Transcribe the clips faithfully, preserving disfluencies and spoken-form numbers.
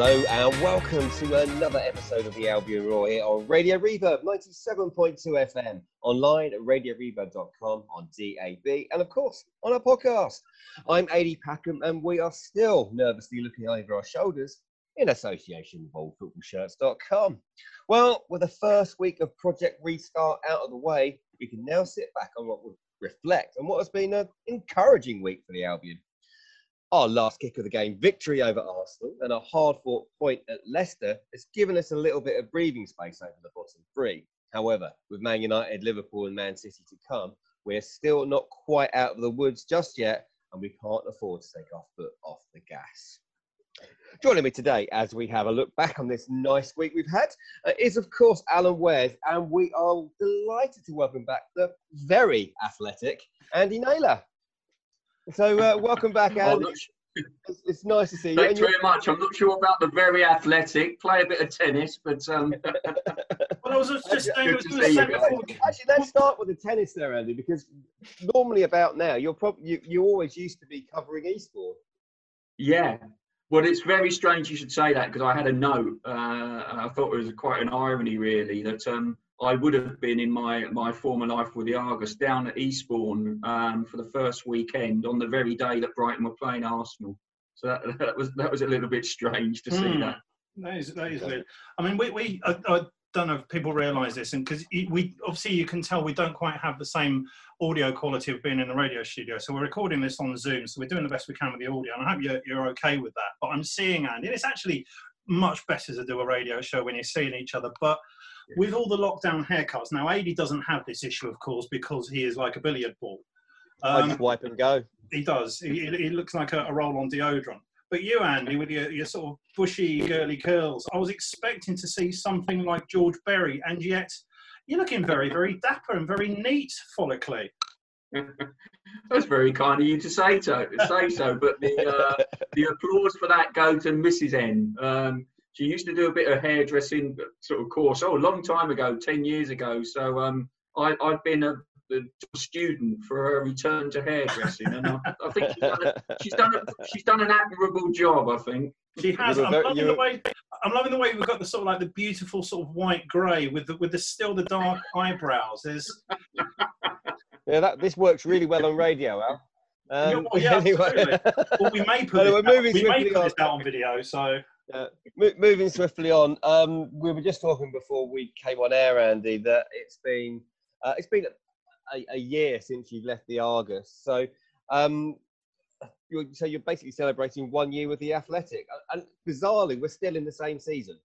Hello and welcome to another episode of the Albion Roar here on Radio Reverb ninety-seven point two F M, online at radio reverb dot com, on D A B, and of course on our podcast. I'm Adi Packham and we are still nervously looking over our shoulders in association with old football shirts dot com. Well, with the first week of Project Restart out of the way, we can now sit back on what we reflect on what has been an encouraging week for the Albion. Our last kick of the game victory over Arsenal and a hard-fought point at Leicester has given us a little bit of breathing space over the bottom three. However, with Man United, Liverpool and Man City to come, we're still not quite out of the woods just yet, and we can't afford to take our foot off the gas. Joining me today as we have a look back on this nice week we've had uh, is, of course, Alan Wares, and we are delighted to welcome back the very athletic Andy Naylor. So uh, welcome back, Andy. Oh, it's, it's nice to see you. Thanks very much. I'm not sure about the very athletic. Play a bit of tennis, but um. Well, I was just saying, I was going to say before. Actually, let's start with the tennis there, Andy, because normally about now, you're probably you, you always used to be covering Eastbourne. Yeah. Well, it's very strange you should say that, because I had a note. Uh, I thought it was quite an irony, really, that um. I would have been in my, my former life with the Argus down at Eastbourne um, for the first weekend on the very day that Brighton were playing Arsenal. So that, that was that was a little bit strange to see mm. that. That is that is weird. I mean, we we I, I don't know if people realise this, and because we obviously you can tell we don't quite have the same audio quality of being in the radio studio. So we're recording this on Zoom, so we're doing the best we can with the audio, and I hope you're you're okay with that. But I'm seeing Andy, and it's actually much better to do a radio show when you're seeing each other, but. With all the lockdown haircuts, now Adi doesn't have this issue, of course, because he is like a billiard ball. Um, I just wipe and go. He does. He, he looks like a, a roll-on deodorant. But you, Andy, with your, your sort of bushy, girly curls, I was expecting to see something like George Berry, and yet you're looking very, very dapper and very neat, follically. That's very kind of you to say so. Say so, but the uh, the applause for that go to Missus N. Um, She used to do a bit of hairdressing sort of course, oh, a long time ago, ten years ago. So um, I, I've been a, a student for her return to hairdressing, and I, I think she's done, a, she's, done a, she's done an admirable job, I think. She has. I'm loving, the way, I'm loving the way we've got the sort of like the beautiful sort of white grey with the, with the still the dark eyebrows. There's... Yeah, that this works really well on radio, Al. Um, well, yeah, anyway. Well, we may put, anyway, this, out. We may put this out on video, so... Uh, moving swiftly on, um, we were just talking before we came on air, Andy, that it's been uh, it's been a, a year since you've left the Argus. So, um, you're, so you're basically celebrating one year with the Athletic, and bizarrely, we're still in the same season.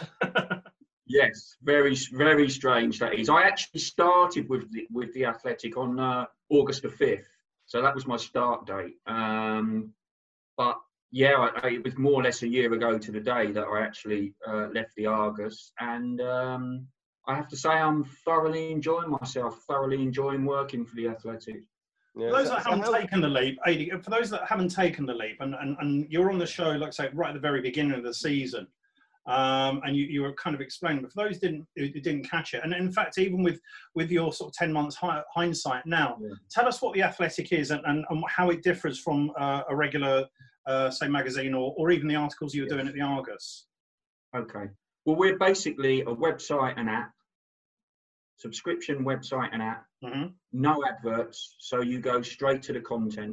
Yes, very very strange that is. I actually started with the, with the Athletic on uh, August the fifth, so that was my start date. Um, but Yeah, I, I, it was more or less a year ago to the day that I actually uh, left the Argus, and um, I have to say I'm thoroughly enjoying myself, thoroughly enjoying working for the Athletic. Yeah, for those so, that haven't so taken the leap, Adi, for those that haven't taken the leap, and, and, and you're on the show, like I say, right at the very beginning of the season, um, and you, you were kind of explaining, but for those who didn't, who didn't catch it, and in fact, even with, with your sort of ten months hi, hindsight now, yeah. Tell us what the Athletic is and, and, and how it differs from uh, a regular Uh, say magazine or, or even the articles you were doing at the Argus. Okay. Well, we're basically a website and app, subscription website and app, mm-hmm. No adverts, so you go straight to the content.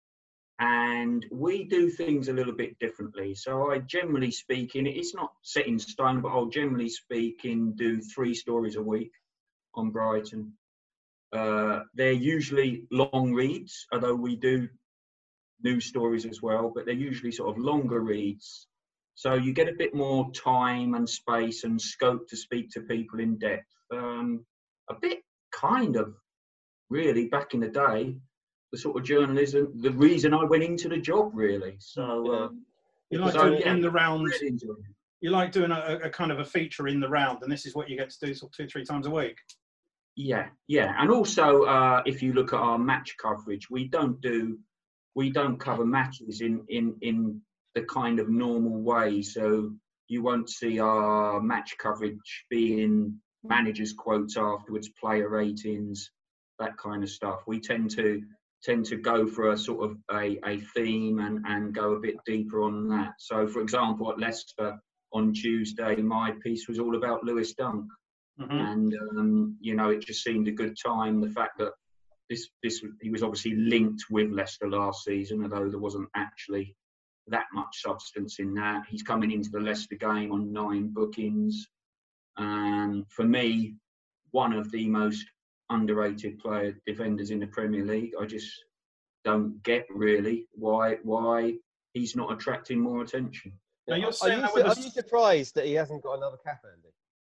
And we do things a little bit differently. So I generally speaking, it's not set in stone, but I'll generally speaking do three stories a week on Brighton. Uh, they're usually long reads, although we do news stories as well, but they're usually sort of longer reads, so you get a bit more time and space and scope to speak to people in depth. Um, a bit kind of really back in the day, the sort of journalism, the reason I went into the job really. So um, you like so, doing yeah, in the round. Really you like doing a, a kind of a feature in the round, and this is what you get to do sort of two, three times a week. Yeah, yeah, and also uh, if you look at our match coverage, we don't do. We don't cover matches in, in, in the kind of normal way. So you won't see our match coverage being managers' quotes afterwards, player ratings, that kind of stuff. We tend to tend to go for a sort of a, a theme and, and go a bit deeper on that. So, for example, at Leicester on Tuesday, my piece was all about Lewis Dunk. Mm-hmm. And, um, you know, it just seemed a good time. The fact that this, this he was obviously linked with Leicester last season, although there wasn't actually that much substance in that. He's coming into the Leicester game on nine bookings. Um, for me, one of the most underrated player defenders in the Premier League. I just don't get really why why he's not attracting more attention. Now, you're saying are, you, are you surprised that he hasn't got another cap, Andy?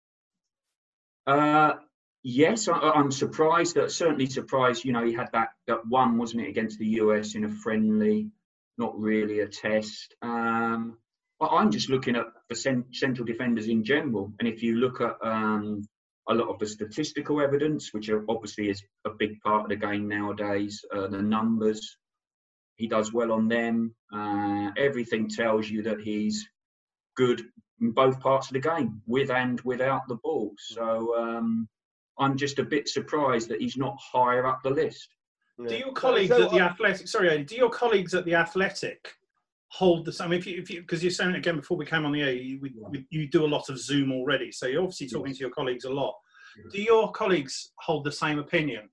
Uh, yes, I, I'm surprised. That certainly surprised. You know, he had that that one, wasn't it, against the U S in a friendly, not really a test. Um, but I'm just looking at the cent- central defenders in general, and if you look at um, a lot of the statistical evidence, which are obviously is a big part of the game nowadays, uh, the numbers, he does well on them. Uh, everything tells you that he's good in both parts of the game, with and without the ball. So um, I'm just a bit surprised that he's not higher up the list. Yeah. Do your colleagues so, so, at the Athletic, sorry, Eddie, do your colleagues at the Athletic hold the same? If you, if you, because you're saying again before we came on the air, you, we, we, you do a lot of Zoom already, so you're obviously talking yes. to your colleagues a lot. Yes. Do your colleagues hold the same opinion?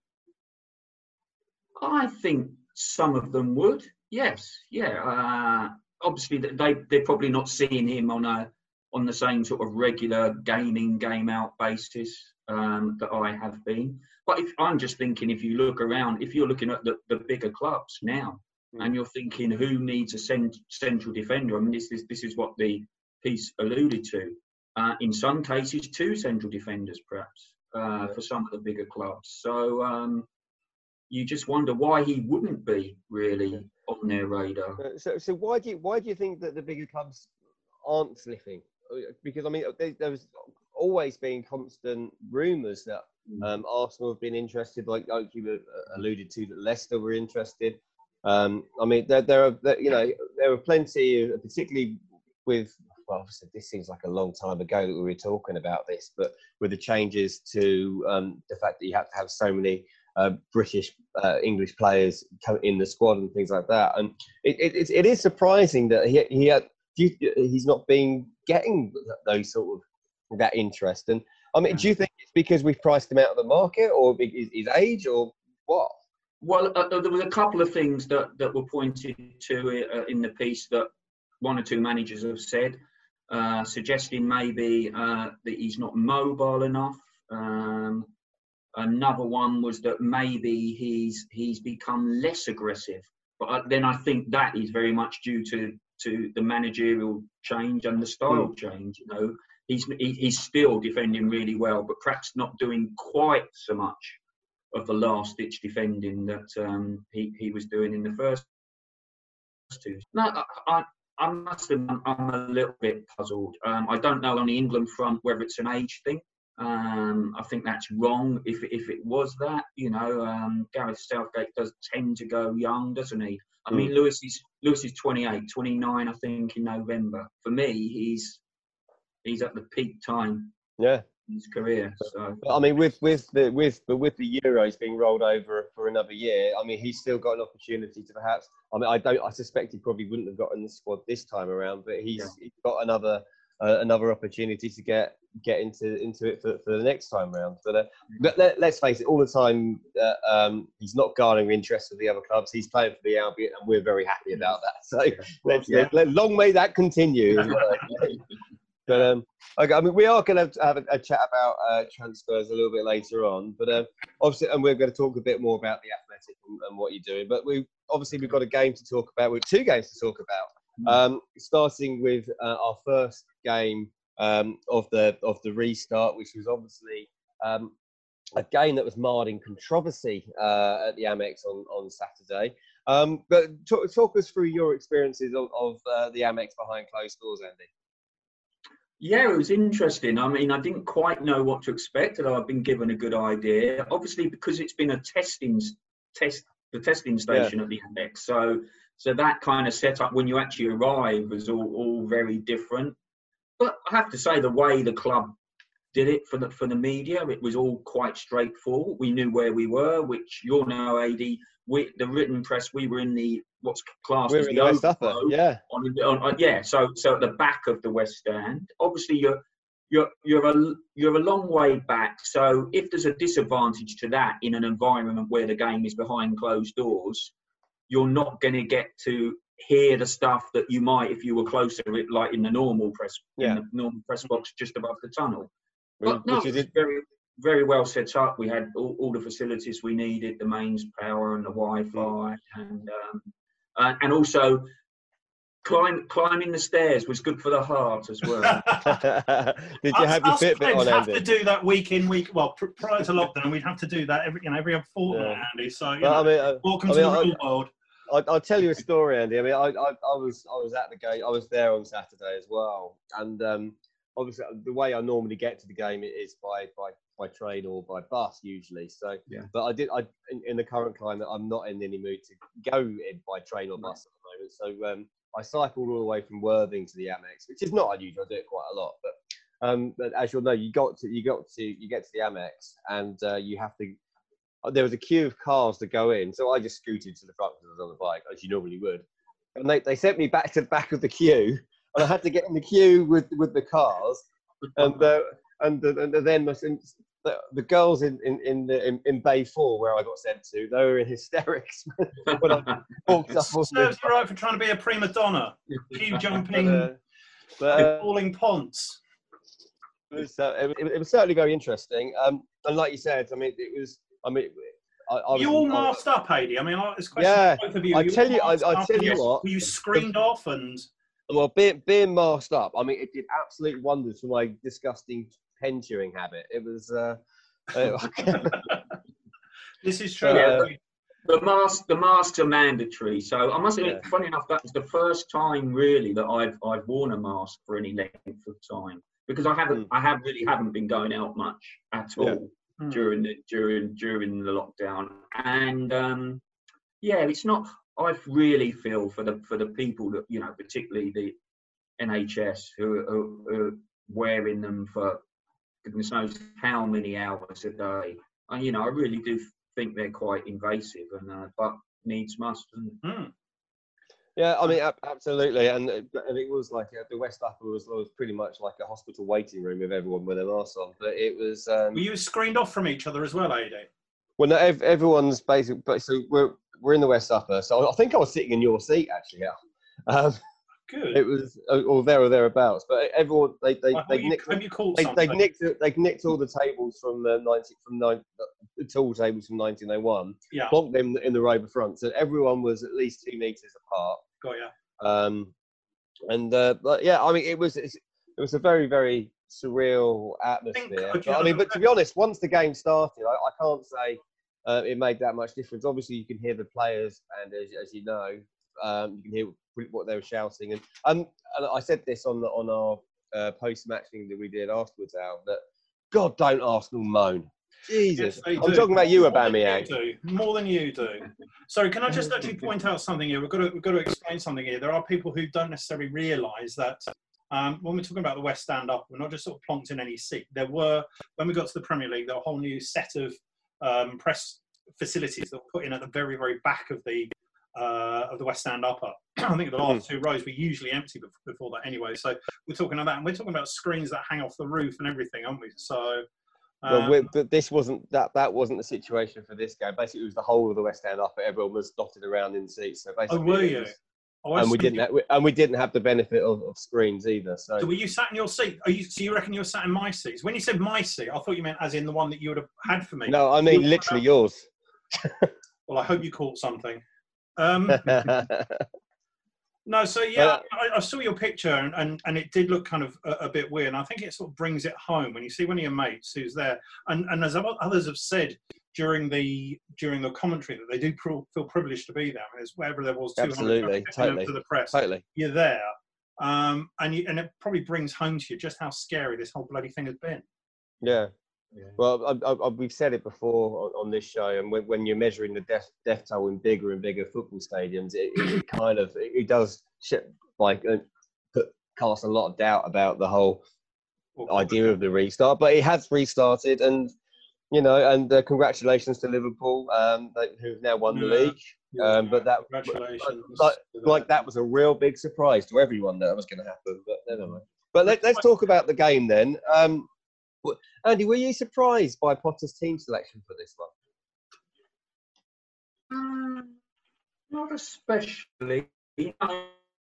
I think some of them would. Yes, yeah. Uh, obviously, they they're probably not seeing him on a on the same sort of regular gaming game out basis um, that I have been. But if, I'm just thinking, if you look around, if you're looking at the, the bigger clubs now. And you're thinking, who needs a cent- central defender? I mean, this is this is what the piece alluded to. Uh, in some cases, two central defenders, perhaps, uh, for some of the bigger clubs. So um, you just wonder why he wouldn't be really on their radar. So, so why do you why do you think that the bigger clubs aren't sniffing? Because I mean, there, there was always been constant rumours that um, Arsenal have been interested, like, like you alluded to, that Leicester were interested. Um, I mean, there, there are, there, you know, there were plenty, of, particularly with, well, obviously this seems like a long time ago that we were talking about this, but with the changes to um, the fact that you have to have so many uh, British, uh, English players come in the squad and things like that, and it, it, it is surprising that he he had, he's not been getting those sort of that interest. And I mean, do you think it's because we've priced him out of the market, or his, his age, or what? Well, uh, there was a couple of things that, that were pointed to uh, in the piece that one or two managers have said, uh, suggesting maybe uh, that he's not mobile enough. Um, another one was that maybe he's he's become less aggressive. But then I think that is very much due to, to the managerial change and the style mm. change. You know, he's he, he's still defending really well, but perhaps not doing quite so much of the last-ditch defending that um, he, he was doing in the first two. No, I, I, I must admit, I'm a little bit puzzled. Um, I don't know on the England front whether it's an age thing. Um, I think that's wrong if, if it was that. You know, um, Gareth Southgate does tend to go young, doesn't he? I mm. mean, Lewis is, Lewis is twenty-eight, twenty-nine, I think, in November. For me, he's he's at the peak time. Yeah. His career. So I mean, with with the with but with the Euros being rolled over for another year, I mean, he's still got an opportunity to perhaps. I mean, I don't. I suspect he probably wouldn't have gotten the squad this time around, but he's, yeah. he's got another uh, another opportunity to get get into into it for, for the next time round. But, uh, but let, let's face it, all the time uh, um, he's not garnering interest with the other clubs. He's playing for the Albion, and we're very happy about that. So yeah. let's yeah. let, let, long may that continue. But um, okay, I mean, we are going to have a, a chat about uh, transfers a little bit later on. But um, obviously, and we're going to talk a bit more about the Athletic and, and what you're doing. But we obviously we've got a game to talk about. We've two games to talk about. Um, starting with uh, our first game um, of the of the restart, which was obviously um, a game that was marred in controversy uh, at the Amex on on Saturday. Um, but talk, talk us through your experiences of, of uh, the Amex behind closed doors, Andy. Yeah, it was interesting. I mean, I didn't quite know what to expect, although I've been given a good idea. Obviously, because it's been a testing test, the testing station yeah. at the Amex, so so that kind of setup when you actually arrive was all, all very different. But I have to say, the way the club did it for the for the media. It was all quite straightforward. We knew where we were, which you'll know, A D. We, the written press, we were in the what's classed We're as in the the West Upper, overflow. yeah. On, on, on, yeah. So so at the back of the West Stand, obviously you're you're you're a you're a long way back. So if there's a disadvantage to that in an environment where the game is behind closed doors, you're not going to get to hear the stuff that you might if you were closer, like in the normal press, Yeah. in the normal press box just above the tunnel. But Which no, is it was very, very well set up. We had all, all the facilities we needed, the mains power and the Wi-Fi, mm. and um, uh, and also climb, climbing the stairs was good for the heart as well. Did you us, have your us Fitbit on, have Andy? to do that week in, week. Well, pr- prior to lockdown, we'd have to do that every, you know, every other fortnight, yeah. Andy. So, you well, know, I mean, uh, welcome I to mean, the I, real world. I, I'll tell you a story, Andy. I mean, I, I, I was I was at the game. I was there on Saturday as well, and um, obviously the way I normally get to the game is by by, by train or by bus usually. So, yeah. But I did. I in, in the current climate, I'm not in any mood to go in by train or bus at the moment. So um, I cycled all the way from Worthing to the Amex, which is not unusual. I do it quite a lot, but um, but as you'll know, you got to you got to you get to the Amex, and uh, you have to. There was a queue of cars to go in, so I just scooted to the front because I was on the bike, as you normally would. And they, they sent me back to the back of the queue, and I had to get in the queue with, with the cars. And uh, and, the, and then the, the girls in in in, the, in in Bay Four, where I got sent to, they were in hysterics when I walked up. Serves you right for trying to be a prima donna, queue jumping, but, uh, but, uh, falling ponts. It was, uh, it, it was certainly very interesting. Um, and like you said, I mean, it was. I mean, I, I was, you all masked up, Adi. I mean, this question yeah, for both of you. I you tell you, I, I tell you you, what. Were you screened the, off and? Well, being, being masked up, I mean, it did absolute wonders for my disgusting pen chewing habit. It was. Uh, this is true. Uh, the mask, the masks are mandatory. So I must admit, yeah. funny enough, that was the first time really that I've I've worn a mask for any length of time because I haven't, mm. I have really haven't been going out much at all. Yeah. during the during during the lockdown, and um yeah it's not I really feel for the for the people that, you know, particularly the N H S who are, who are wearing them for goodness knows how many hours a day, and you know I really do think they're quite invasive, and uh, but needs must. And, mm. Yeah, I mean, absolutely, and and it was like uh, the West Upper was, was pretty much like a hospital waiting room with everyone with their masks on. But it was. Um, Were you screened off from each other as well, Adi? Well, no, everyone's basically. So we're we're in the West Upper, so I think I was sitting in your seat actually. Yeah. Um, Good. It was or there or thereabouts, but everyone they they well, they you, nicked. Have you called they, something? they nicked they nicked all the tables from the ninety from nine the tall tables from nineteen oh one. Yeah. Blocked them in the row before, so everyone was at least two meters apart. Got ya. Um, and uh, but yeah, I mean, it was it was a very very surreal atmosphere. I, think, but, I mean, but to be honest, once the game started, I, I can't say uh, it made that much difference. Obviously, you can hear the players, and as, as you know, um, you can hear what they were shouting. And um, and I said this on the on our uh, post-match thing that we did afterwards, Al, that God don't Arsenal moan. Jesus, yes, I'm talking about you, Aubameyang. You More than you do. Sorry, can I just actually point out something here? We've got to we've got to explain something here. There are people who don't necessarily realise that um, when we're talking about the West Stand Up, we're not just sort of plonked in any seat. There were, when we got to the Premier League, there were a whole new set of um, press facilities that were put in at the very very back of the uh, of the West Stand Upper. I think the last two rows were usually empty before that anyway. So we're talking about that, and we're talking about screens that hang off the roof and everything, aren't we? So. Um, well, but this wasn't that. That wasn't the situation for this game. Basically, it was the whole of the West End up. Everyone was dotted around in seats. So basically, oh, were you? Was, oh, and we didn't. Have, and we didn't have the benefit of, of screens either. So. so, were you sat in your seat? Are you? So you reckon you were sat in my seats? When you said my seat, I thought you meant as in the one that you would have had for me. No, I mean literally yours. Well, I hope you caught something. Um, No, so yeah, uh, I, I saw your picture and, and, and it did look kind of a, a bit weird. And I think it sort of brings it home when you see one of your mates who's there. And, and as others have said during the during the commentary, that they do feel privileged to be there. I mean, wherever there was two hundred absolutely, totally, to the press, totally. You're there, um, and you, and it probably brings home to you just how scary this whole bloody thing has been. Yeah. Yeah. Well, I, I, we've said it before on, on this show, and when, when you're measuring the death, death toll in bigger and bigger football stadiums, it, it kind of it, it does like uh, put, cast a lot of doubt about the whole idea of the restart, but it has restarted, and you know, and uh, congratulations to Liverpool, um, who've now won the yeah. league. Yeah, um, but that, congratulations. like, like that was a real big surprise to everyone that was going to happen. But never mind. But let, let's talk about the game then. Um, Andy, were you surprised by Potter's team selection for this one? Um, not especially. I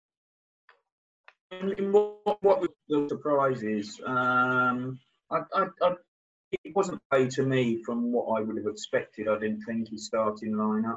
mean, what, what was the surprise is, um, I, I, I, it wasn't played to me from what I would have expected. I didn't think his starting lineup.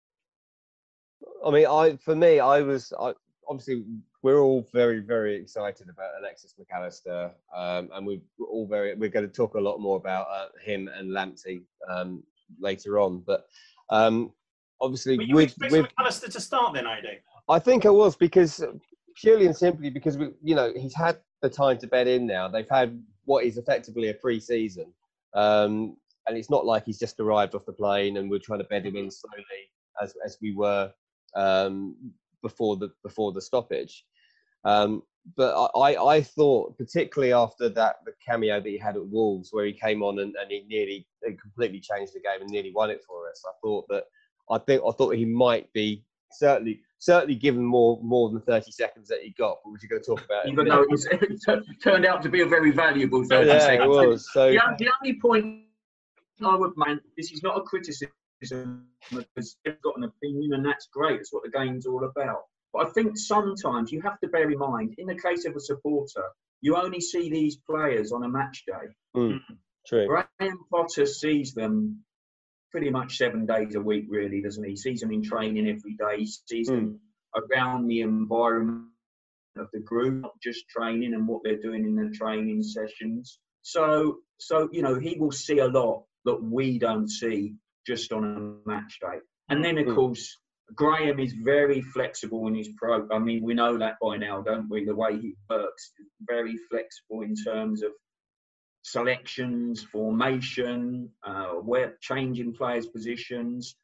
I mean, I for me, I was I, obviously we're all very, very excited about Alexis Mac Allister, um, and we're all very. We're going to talk a lot more about uh, him and Lamptey um, later on. But um, obviously, were you with, expecting with Mac Allister to start then, A D? I think I was, because purely and simply because we, you know, he's had the time to bed in now. They've had what is effectively a pre-season, um, and it's not like he's just arrived off the plane and we're trying to bed him in slowly as as we were um, before the before the stoppage. Um, but I, I thought, particularly after that the cameo that he had at Wolves, where he came on and, and he nearly he completely changed the game and nearly won it for us. I thought that I think I thought he might be. Certainly, certainly given more more than thirty seconds that he got, which you're going to talk about. Even though it, was, it turned out to be a very valuable thirty yeah, seconds. It was. So the, the only point I would make, this is not a criticism, because they've got an opinion, and that's great. That's what the game's all about. But I think sometimes you have to bear in mind, in the case of a supporter, you only see these players on a match day. Mm, true. Graham Potter sees them pretty much seven days a week, really, doesn't he? He sees them in training every day. He sees mm. them around the environment of the group, not just training and what they're doing in the training sessions. So, so you know, he will see a lot that we don't see just on a match day. And then, of mm. course, Graham is very flexible in his pro. I mean, we know that by now, don't we? The way he works, very flexible in terms of selections, formation, uh, where changing players' positions.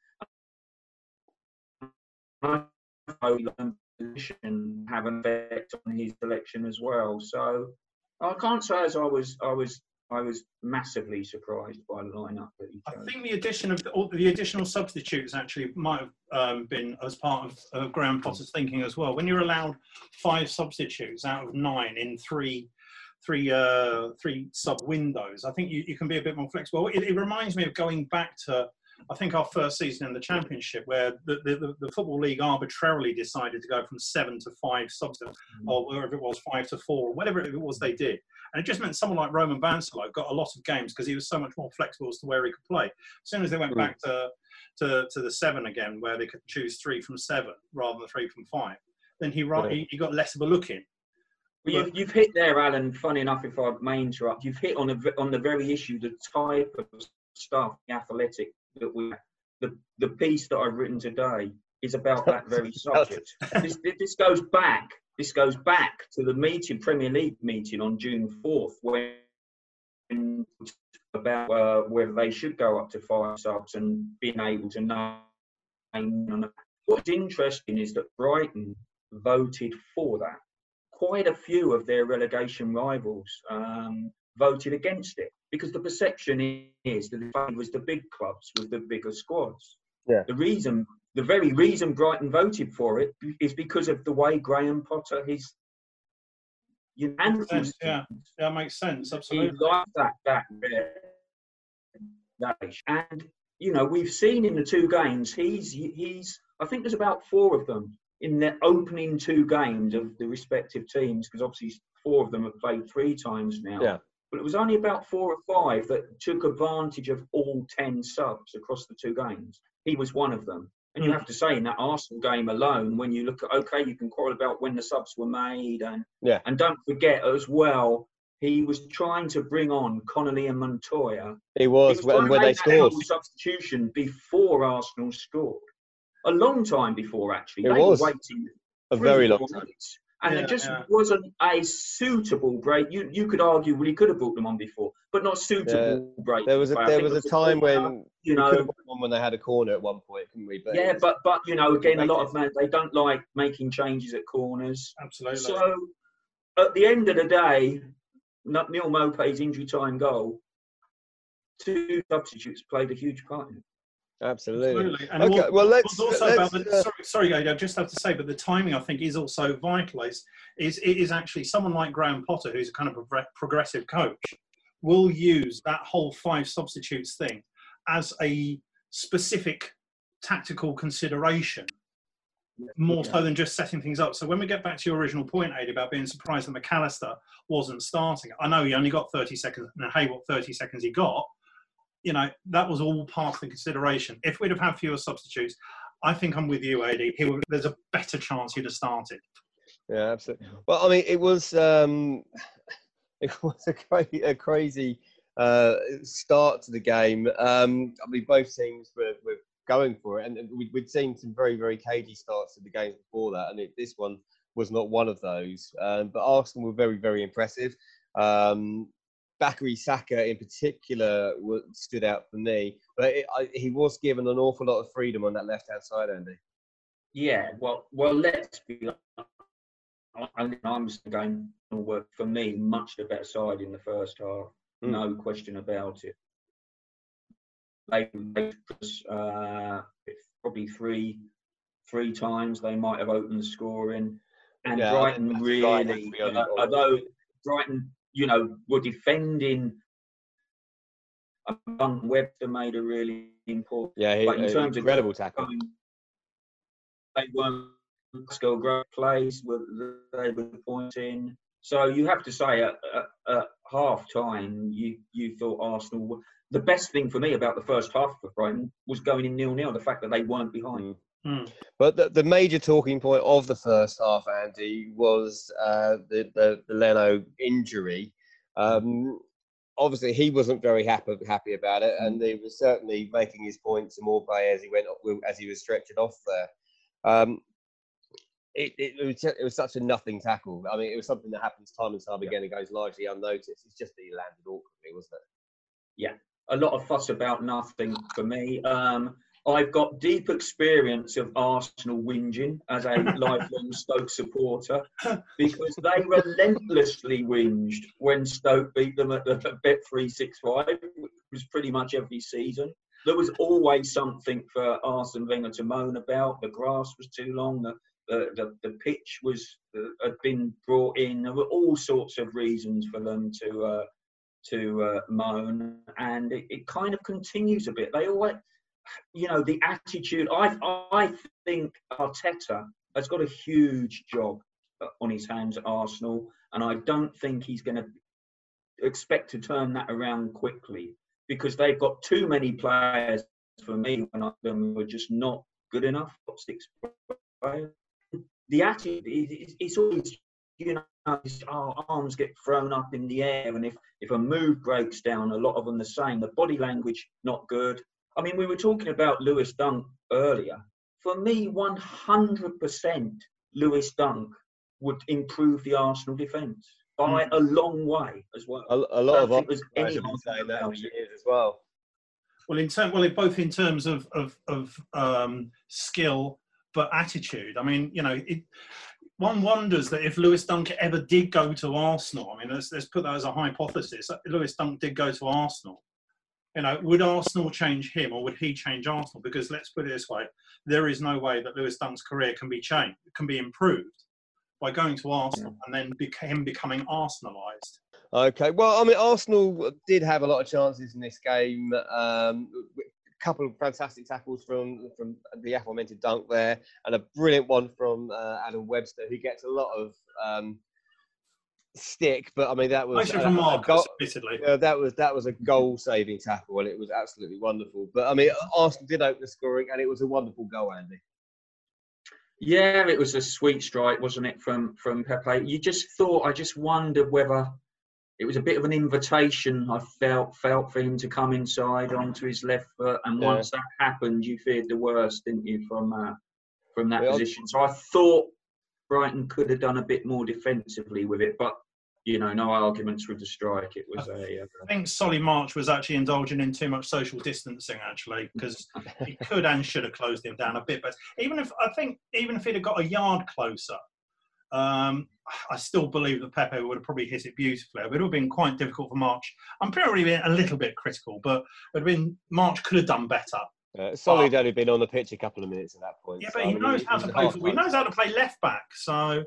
Position have an effect on his selection as well. So I can't say as I was, I was, I was massively surprised by the lineup that he chose. I think the addition of the, all the additional substitutes actually might have um, been as part of uh, Graham Potter's thinking as well. When you're allowed five substitutes out of nine in three. three uh, three sub windows, I think you, you can be a bit more flexible. It, it reminds me of going back to, I think, our first season in the Championship, where the, the, the Football League arbitrarily decided to go from seven to five subs, mm-hmm. or wherever it was, five to four, or whatever it was they did. And it just meant someone like Roman Bansalo got a lot of games because he was so much more flexible as to where he could play. As soon as they went mm-hmm. back to, to, to the seven again, where they could choose three from seven rather than three from five, then he, yeah. he, he got less of a look in. Well, you've, you've hit there, Alan. Funny enough, if I may interrupt, you've hit on the on the very issue, the type of stuff, the athletic that we, the the piece that I've written today is about that very subject. this, this goes back. This goes back to the meeting, Premier League meeting on June fourth, when about uh, whether they should go up to five subs and being able to know. What's interesting is that Brighton voted for that. Quite a few of their relegation rivals um, voted against it, because the perception is that it was the big clubs with the bigger squads. Yeah. The reason, the very reason Brighton voted for it is because of the way Graham Potter, his you know, yeah, that makes sense. Absolutely. He liked that that that, and you know, we've seen in the two games, he's he's. I think there's about four of them in the opening two games of the respective teams, because obviously four of them have played three times now. Yeah. But it was only about four or five that took advantage of all ten subs across the two games. He was one of them. And you have to say, in that Arsenal game alone, when you look at, okay, you can quarrel about when the subs were made. And yeah. and don't forget as well, he was trying to bring on Connolly and Montoya. He was, he was when, when they scored. Substitution before Arsenal scored. A long time before, actually. It they was were waiting a very long time. Minutes. And yeah, it just yeah. wasn't a suitable break. You you could argue, well, he could have brought them on before, but not suitable yeah. break. There was a, there was a time when you know could have won when they had a corner at one point, couldn't we? But yeah, but but you know, again, a lot of men, they don't like making changes at corners. Absolutely. So at the end of the day, Neil Maupay's injury time goal, two substitutes played a huge part in it. Absolutely. Absolutely. And okay, all, well, let's. Also let's about the, uh, sorry, sorry, Adi, I just have to say, but the timing, I think, is also vital. Is, is it is actually someone like Graham Potter, who's a kind of a progressive coach, will use that whole five substitutes thing as a specific tactical consideration, more yeah. so than just setting things up. So when we get back to your original point, Adi, about being surprised that McAllister wasn't starting, I know he only got thirty seconds, and hey, what thirty seconds he got. You know, that was all part of the consideration. If we'd have had fewer substitutes, I think I'm with you, Adi. He would, there's a better chance he'd have started. Yeah, absolutely. Well, I mean, it was um, it was a, cra- a crazy uh, start to the game. Um, I mean, both teams were, were going for it, and we'd, we'd seen some very, very cagey starts to the games before that, and it, this one was not one of those. Um, but Arsenal were very, very impressive. Um, Bakary Saka in particular stood out for me, but it, I, he was given an awful lot of freedom on that left-hand side, Andy. Yeah, well, well, let's be honest. I think I'm going to work for me much the better side in the first half, mm. no question about it. They, they uh, probably three, three times they might have opened the scoring, and yeah, Brighton really, uh, although Brighton. You know, were defending. Webster made a really important. Yeah, he, but in terms incredible of tackle. They weren't skill great plays. Were they were pointing? So you have to say at, at, at half time, you you thought Arsenal. Were, the best thing for me about the first half of Brighton was going in nil nil. The fact that they weren't behind. Mm. Mm. But the, the major talking point of the first half, Andy, was uh, the, the, the Leno injury. Um, obviously, he wasn't very happy happy about it, and he was certainly making his point to Maupay as he went as he was stretching off there. Um, it, it, it, was, it was such a nothing tackle. I mean, it was something that happens time and time again and goes largely unnoticed. It's just that he landed awkwardly, wasn't it? Yeah, a lot of fuss about nothing for me. Um, I've got deep experience of Arsenal whinging as a lifelong Stoke supporter because they relentlessly whinged when Stoke beat them at the Bet three sixty-five, which was pretty much every season. There was always something for Arsene Wenger to moan about. The grass was too long, the the, the, the pitch was uh, had been brought in. There were all sorts of reasons for them to uh, to uh, moan, and it, it kind of continues a bit. They always... You know, the attitude, I I think Arteta has got a huge job on his hands at Arsenal, and I don't think he's going to expect to turn that around quickly because they've got too many players for me when I them were just not good enough. Six players. The attitude, it's, it's always, you know, our arms get thrown up in the air, and if, if a move breaks down, a lot of them the same. The body language, not good. I mean, we were talking about Lewis Dunk earlier. For me, one hundred percent Lewis Dunk would improve the Arsenal defence by mm. a long way as well. A, a lot of us have been saying that for years as well. Well, in term, well, both in terms of of, of um, skill, but attitude. I mean, you know, it, one wonders that if Lewis Dunk ever did go to Arsenal, I mean, let's, let's put that as a hypothesis. Lewis Dunk did go to Arsenal. You know, would Arsenal change him or would he change Arsenal? Because let's put it this way, there is no way that Lewis Dunk's career can be changed, can be improved by going to Arsenal and then bec- him becoming Arsenalised. Okay, well, I mean, Arsenal did have a lot of chances in this game. Um, a couple of fantastic tackles from, from the aforementioned Dunk there, and a brilliant one from uh, Adam Webster, who gets a lot of... Um, stick, but I mean that was uh, from Marcus, admittedly. Uh, that was that was a goal-saving tackle, and it was absolutely wonderful. But I mean, Arsenal did open the scoring, and it was a wonderful goal, Andy. Yeah, it was a sweet strike, wasn't it, from from Pepe? You just thought, I just wondered whether it was a bit of an invitation. I felt felt for him to come inside onto his left foot, and yeah. once that happened, you feared the worst, didn't you, from uh, from that yeah. position? So I thought Brighton could have done a bit more defensively with it, but you know, no arguments with the strike. It was a. Uh, I think Solly March was actually indulging in too much social distancing, actually, because he could and should have closed him down a bit. But even if I think, even if he'd have got a yard closer, um, I still believe that Pepe would have probably hit it beautifully. It would have been quite difficult for March. I'm probably being a little bit critical, but it would have been March could have done better. Uh, Solly'd only been on the pitch a couple of minutes at that point. Yeah, so, but he I mean, knows he, how he to play. He knows how to play left back. So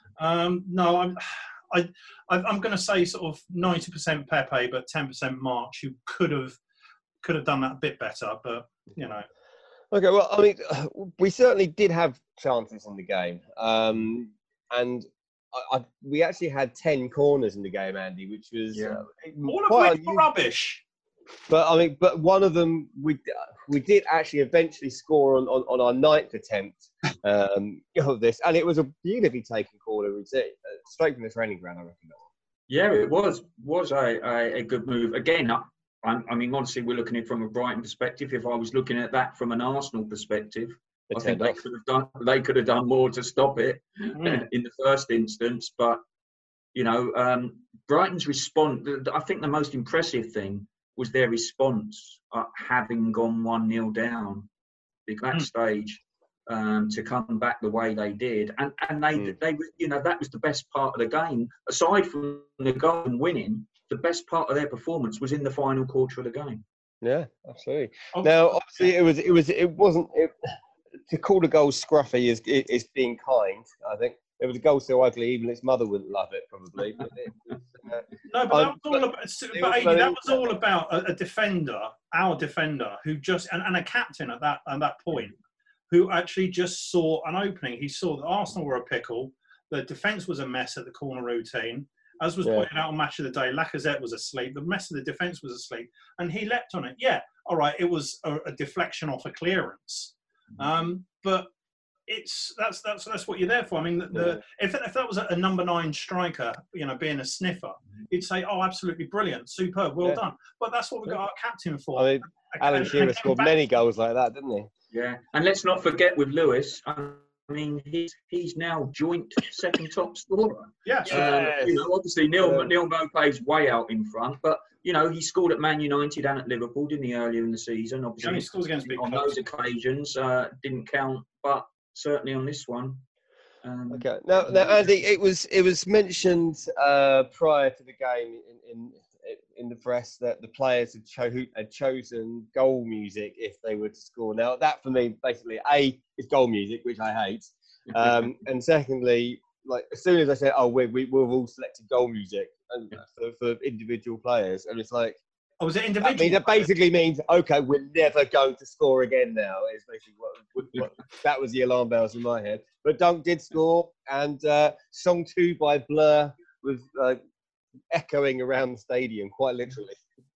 um, no, I'm. I, I'm going to say sort of ninety percent Pepe, but ten percent March, who could have could have done that a bit better. But you know. Okay, well, I mean, we certainly did have chances in the game, um, and I, I, we actually had ten corners in the game, Andy, which was yeah. uh, all of which were rubbish. But I mean, but one of them we we did actually eventually score on, on, on our ninth attempt um, of this, and it was a beautifully taken corner routine, uh, straight from the training ground, I reckon. Yeah, it was was a, a, a good move. Again, I, I mean, obviously we're looking at it from a Brighton perspective. If I was looking at that from an Arsenal perspective, they I think they could have done they could have done more to stop it mm. in the first instance. But you know, um, Brighton's response. I think the most impressive thing was their response, uh, having gone one nil down at that mm. stage, um, to come back the way they did, and and they mm. they you know that was the best part of the game. Aside from the goal and winning, the best part of their performance was in the final quarter of the game. Yeah, absolutely. Oh, now, obviously, it was it was it wasn't it, to call the goal scruffy is is being kind. I think. It was a goal so ugly, even its mother wouldn't love it, probably. But it was, uh, no, but that was all about. But Adi, that was all about a, a defender, our defender, who just and, and a captain at that at that point, who actually just saw an opening. He saw that Arsenal were a pickle. The defence was a mess at the corner routine, as was yeah. pointed out on Match of the Day. Lacazette was asleep. The rest of the defence was asleep, and he leapt on it. Yeah, all right, it was a, a deflection off a clearance, um, but. It's that's that's that's what you're there for. I mean, the, the, yeah. if if that was a, a number nine striker, you know, being a sniffer, you'd say, "Oh, absolutely brilliant, superb, well yeah. done." But that's what we got our captain for. I mean, Alan Shearer scored back. many goals like that, didn't he? Yeah, and let's not forget with Lewis. I mean, he's he's now joint second top scorer. Yes. Um, yes. You know, obviously Neil yeah. Neil Maupay's way out in front, but you know he scored at Man United and at Liverpool, didn't he, earlier in the season? Obviously, he scores against big on clubs. those occasions uh, didn't count, but. Certainly on this one. Um, okay. Now, now, Andy, it was it was mentioned uh, prior to the game in, in in the press that the players had, cho- had chosen goal music if they were to score. Now, that for me, basically, A, is goal music, which I hate, um, and secondly, like as soon as I said, "Oh, we, we we've all selected goal music," and for, for individual players, and it's like. Oh, was it individual? I mean, that basically means, okay, we're never going to score again now. It's basically what, what that was the alarm bells in my head. But Dunk did score, and uh, song two by Blur was uh, echoing around the stadium, quite literally.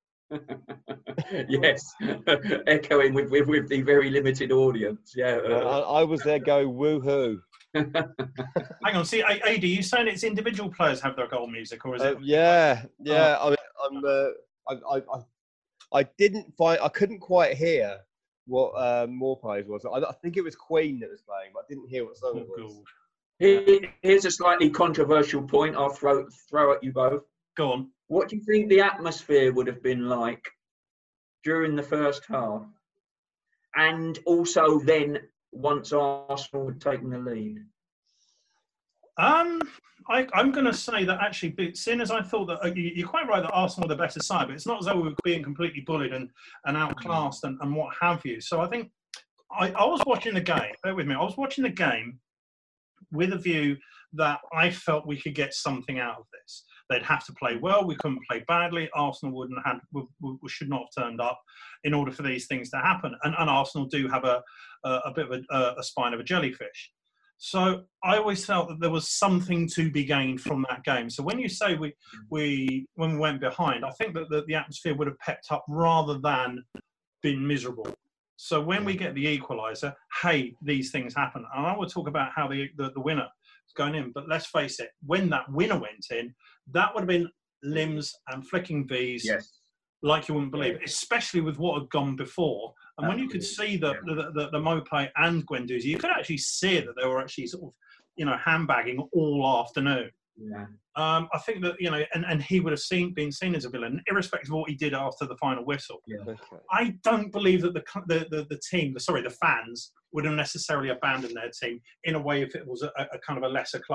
Yes, echoing with, with with the very limited audience. Yeah, uh, I, I was there going woohoo. Hang on, see, Adi, you saying it's individual players have their goal music, or is it? Uh, yeah, yeah. Oh. I mean, I'm. Uh, I, I I didn't find I couldn't quite hear what uh, Maupay's was. I, I think it was Queen that was playing, but I didn't hear what song it was. Here, here's a slightly controversial point. I'll throw throw at you both. Go on. What do you think the atmosphere would have been like during the first half, and also then once Arsenal had taken the lead? Um. I, I'm going to say that actually, seeing as I thought that uh, you, you're quite right that Arsenal were the better side, but it's not as though we were being completely bullied and, and outclassed and, and what have you. So I think I, I was watching the game. Bear with me. I was watching the game with a view that I felt we could get something out of this. They'd have to play well. We couldn't play badly. Arsenal wouldn't have we, we should not have turned up in order for these things to happen. And, and Arsenal do have a a, a bit of a, a spine of a jellyfish. So I always felt that there was something to be gained from that game. So when you say we, we when we went behind, I think that the, the atmosphere would have pepped up rather than been miserable. So when we get the equaliser, hey, these things happen. And I will talk about how the, the, the winner is going in. But let's face it, when that winner went in, that would have been limbs and flicking V's. Yes. Like you wouldn't believe, especially with what had gone before. And when you could see the the, the, the Maupay and Guendouzi, you could actually see that they were actually sort of, you know, handbagging all afternoon. Yeah. Um, I think that, you know, and, and he would have seen been seen as a villain, irrespective of what he did after the final whistle. Yeah. Okay. I don't believe that the, the the the team, the, sorry, the fans would have necessarily abandoned their team in a way if it was a, a kind of a lesser club.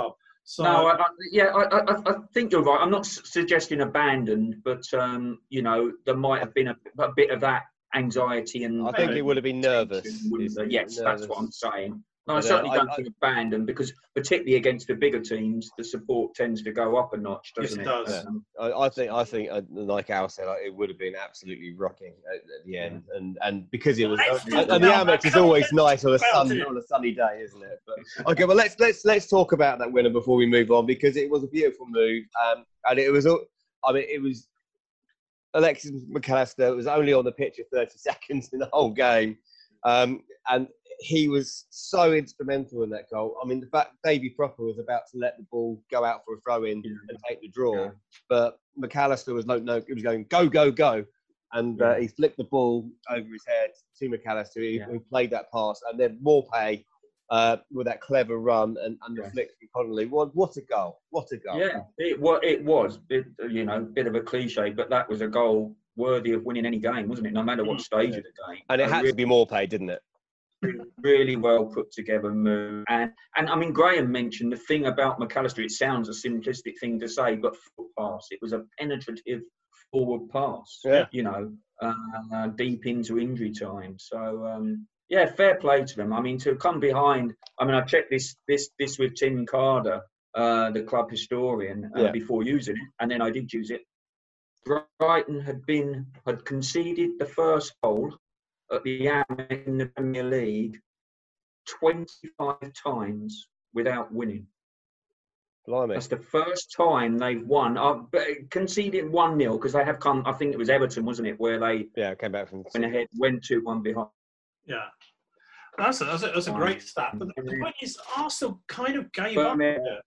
So, no, I, I, yeah, I, I, I think you're right. I'm not su- suggesting abandoned, but um, you know, there might have been a, a bit of that anxiety and. I think and it would have been nervous. tension, wouldn't there? Yes, nervous. that's what I'm saying. No, I But, uh, certainly don't I- think abandoned, because particularly against the bigger teams, the support tends to go up a notch, Yes, doesn't it it? does. Um, I, I think I think uh, like Al said, like, it would have been absolutely rocking at, at the end, and and because it was Let's and, talk and the about Amex that. is always nice on a About sun it. on a sunny day, isn't it? But okay, well let's let's let's talk about that winner before we move on, because it was a beautiful move, um, and it was all. I mean, it was Alexis McAllister was only on the pitch for thirty seconds in the whole game, um, and he was so instrumental in that goal. I mean, the fact Davy Proper was about to let the ball go out for a throw-in yeah. and take the draw, yeah. but McAllister was no, no, he was going go, go, go, and uh, he flicked the ball over his head to McAllister, who, yeah. who played that pass, and then Morpay uh, with that clever run and, and the yeah. flick from Connolly. What, what a goal! What a goal! Yeah, it, well, it was, it, you know, a bit of a cliche, but that was a goal worthy of winning any game, wasn't it? No matter what stage yeah. of the game. And it had really, to be Morpay, didn't it? Really well put together move, and and I mean Graham mentioned the thing about McAllister. It sounds a simplistic thing to say, but foot pass. It was a penetrative forward pass. Yeah. You know, uh, deep into injury time. So um, yeah, fair play to them. I mean, to come behind. I mean, I checked this this this with Tim Carter, uh, the club historian, uh, yeah. before using it, and then I did use it. Brighton had been had conceded the first goal at the Amex in the Premier League twenty-five times without winning. Blimey. That's the first time they've won. Uh, conceded one nil, because they have come, I think it was Everton, wasn't it, where they yeah came back from went ahead, went two one behind. Yeah. That's a, that's a, that's a great stat. But the, the point is, Arsenal kind of gave up.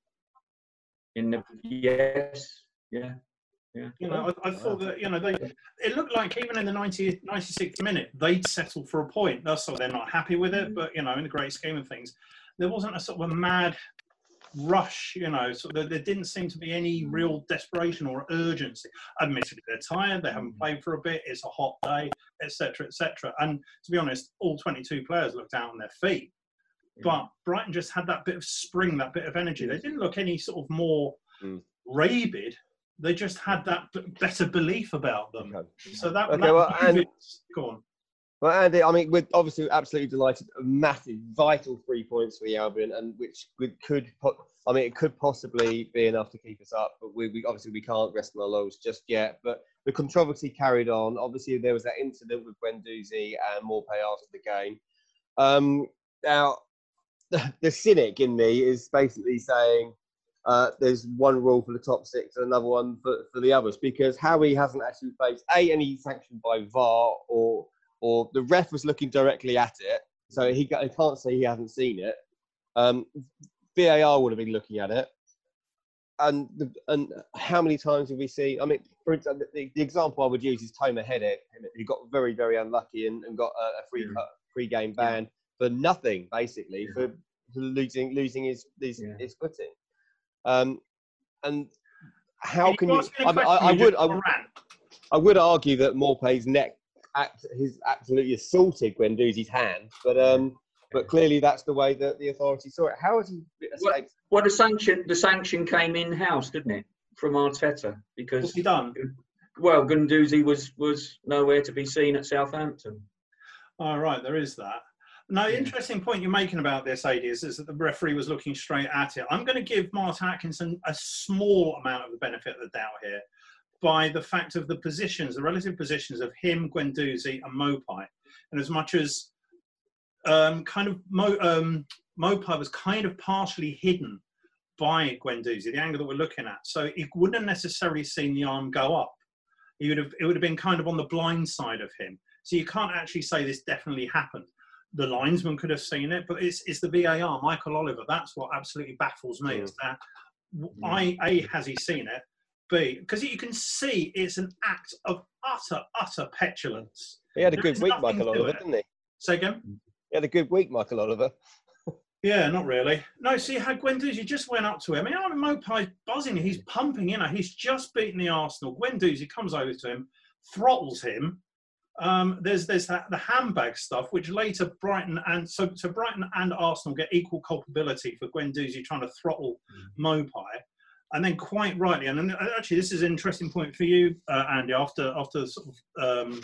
In the, yes, yeah. Yeah. You know, I, I thought that, you know, they it looked like even in the ninetieth, ninety-sixth minute, they'd settle for a point. That's so they're not happy with it, but, you know, in the great scheme of things, there wasn't a sort of a mad rush, you know, so there, there didn't seem to be any real desperation or urgency. Admittedly, they're tired, they haven't played for a bit, it's a hot day, et cetera, et cetera. And to be honest, all twenty-two players looked out on their feet. But Brighton just had that bit of spring, that bit of energy. They didn't look any sort of more mm. rabid. They just had that better belief about them. Okay. So that, okay, that well, and, go on. Well, Andy, I mean, we're obviously absolutely delighted. A massive, vital three points for the Albion, and which could, I mean, it could possibly be enough to keep us up. But we, we obviously we can't rest on our laurels just yet. But the controversy carried on. Obviously, there was that incident with Guendouzi and Morpay after the game. Um, now, the, the cynic in me is basically saying, Uh, there's one rule for the top six and another one for, for the others, because Howie hasn't actually faced a any sanction by V A R, or or the ref was looking directly at it, so he, he can't say he hasn't seen it. Um, V A R would have been looking at it, and the, and how many times have we seen? I mean, for example, the, the example I would use is Tomer Head, who got very very unlucky and, and got a, a free yeah. free game ban yeah. for nothing, basically yeah. for, for losing losing his his, yeah. his footing. Um, and how can you? I, I, I would, I, I would argue that Morpay's neck, act, his absolutely assaulted Guendouzi's hand, but um, but clearly that's the way that the authorities saw it. How has he escaped? Well, well, the sanction, the sanction came in house, didn't it, from Arteta? Because what's he done? Well, Guendouzi was was nowhere to be seen at Southampton. Oh, right, there is that. No, the interesting point you're making about this, Adi, is, is that the referee was looking straight at it. I'm going to give Martin Atkinson a small amount of the benefit of the doubt here by the fact of the positions, the relative positions of him, Guendouzi and Morpay. And as much as um, kind of Mo, um, Morpay was kind of partially hidden by Guendouzi, the angle that we're looking at. So he wouldn't have necessarily seen the arm go up. He would have, it would have been kind of on the blind side of him. So you can't actually say this definitely happened. The linesman could have seen it, but it's it's the V A R, Michael Oliver. That's what absolutely baffles me. Mm. Is that I A, has he seen it? B, because you can see it's an act of utter utter petulance. He had a good week, Michael Oliver, didn't he? Say again. He had a good week, Michael Oliver. Yeah, not really. No, see, had Guendouzi just went up to him. I mean, I mean Morpay's buzzing. He's pumping. You know, he's just beaten the Arsenal. Guendouzi comes over to him, throttles him. Um, there's there's that, the handbag stuff, which later Brighton and so so Brighton and Arsenal get equal culpability for Guendouzi trying to throttle mm. Mopai, and then quite rightly, and then, actually this is an interesting point for you, uh, Andy. After after sort of um,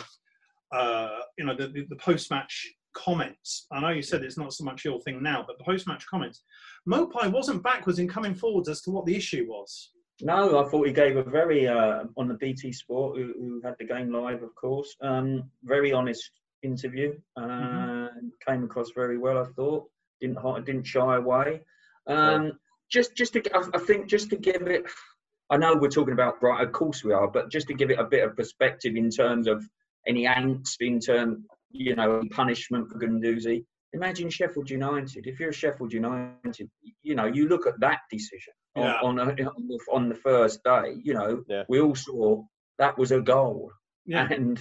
uh, you know the, the, the post match comments, I know you said it's not so much your thing now, but the post match comments, Mopai wasn't backwards in coming forwards as to what the issue was. No, I thought he gave a very, uh, on the B T Sport, who, who had the game live, of course, um, very honest interview. Uh, mm-hmm. Came across very well, I thought. Didn't didn't shy away. Um, yeah. Just, just to, I think, just to give it. I know we're talking about Brighton, of course we are, but just to give it a bit of perspective in terms of any angst, in terms, you know, punishment for Guendouzi. Imagine Sheffield United. If you're Sheffield United, you know, you look at that decision yeah. on, on, a, on, the, on the first day. You know, yeah. we all saw that was a goal, yeah. and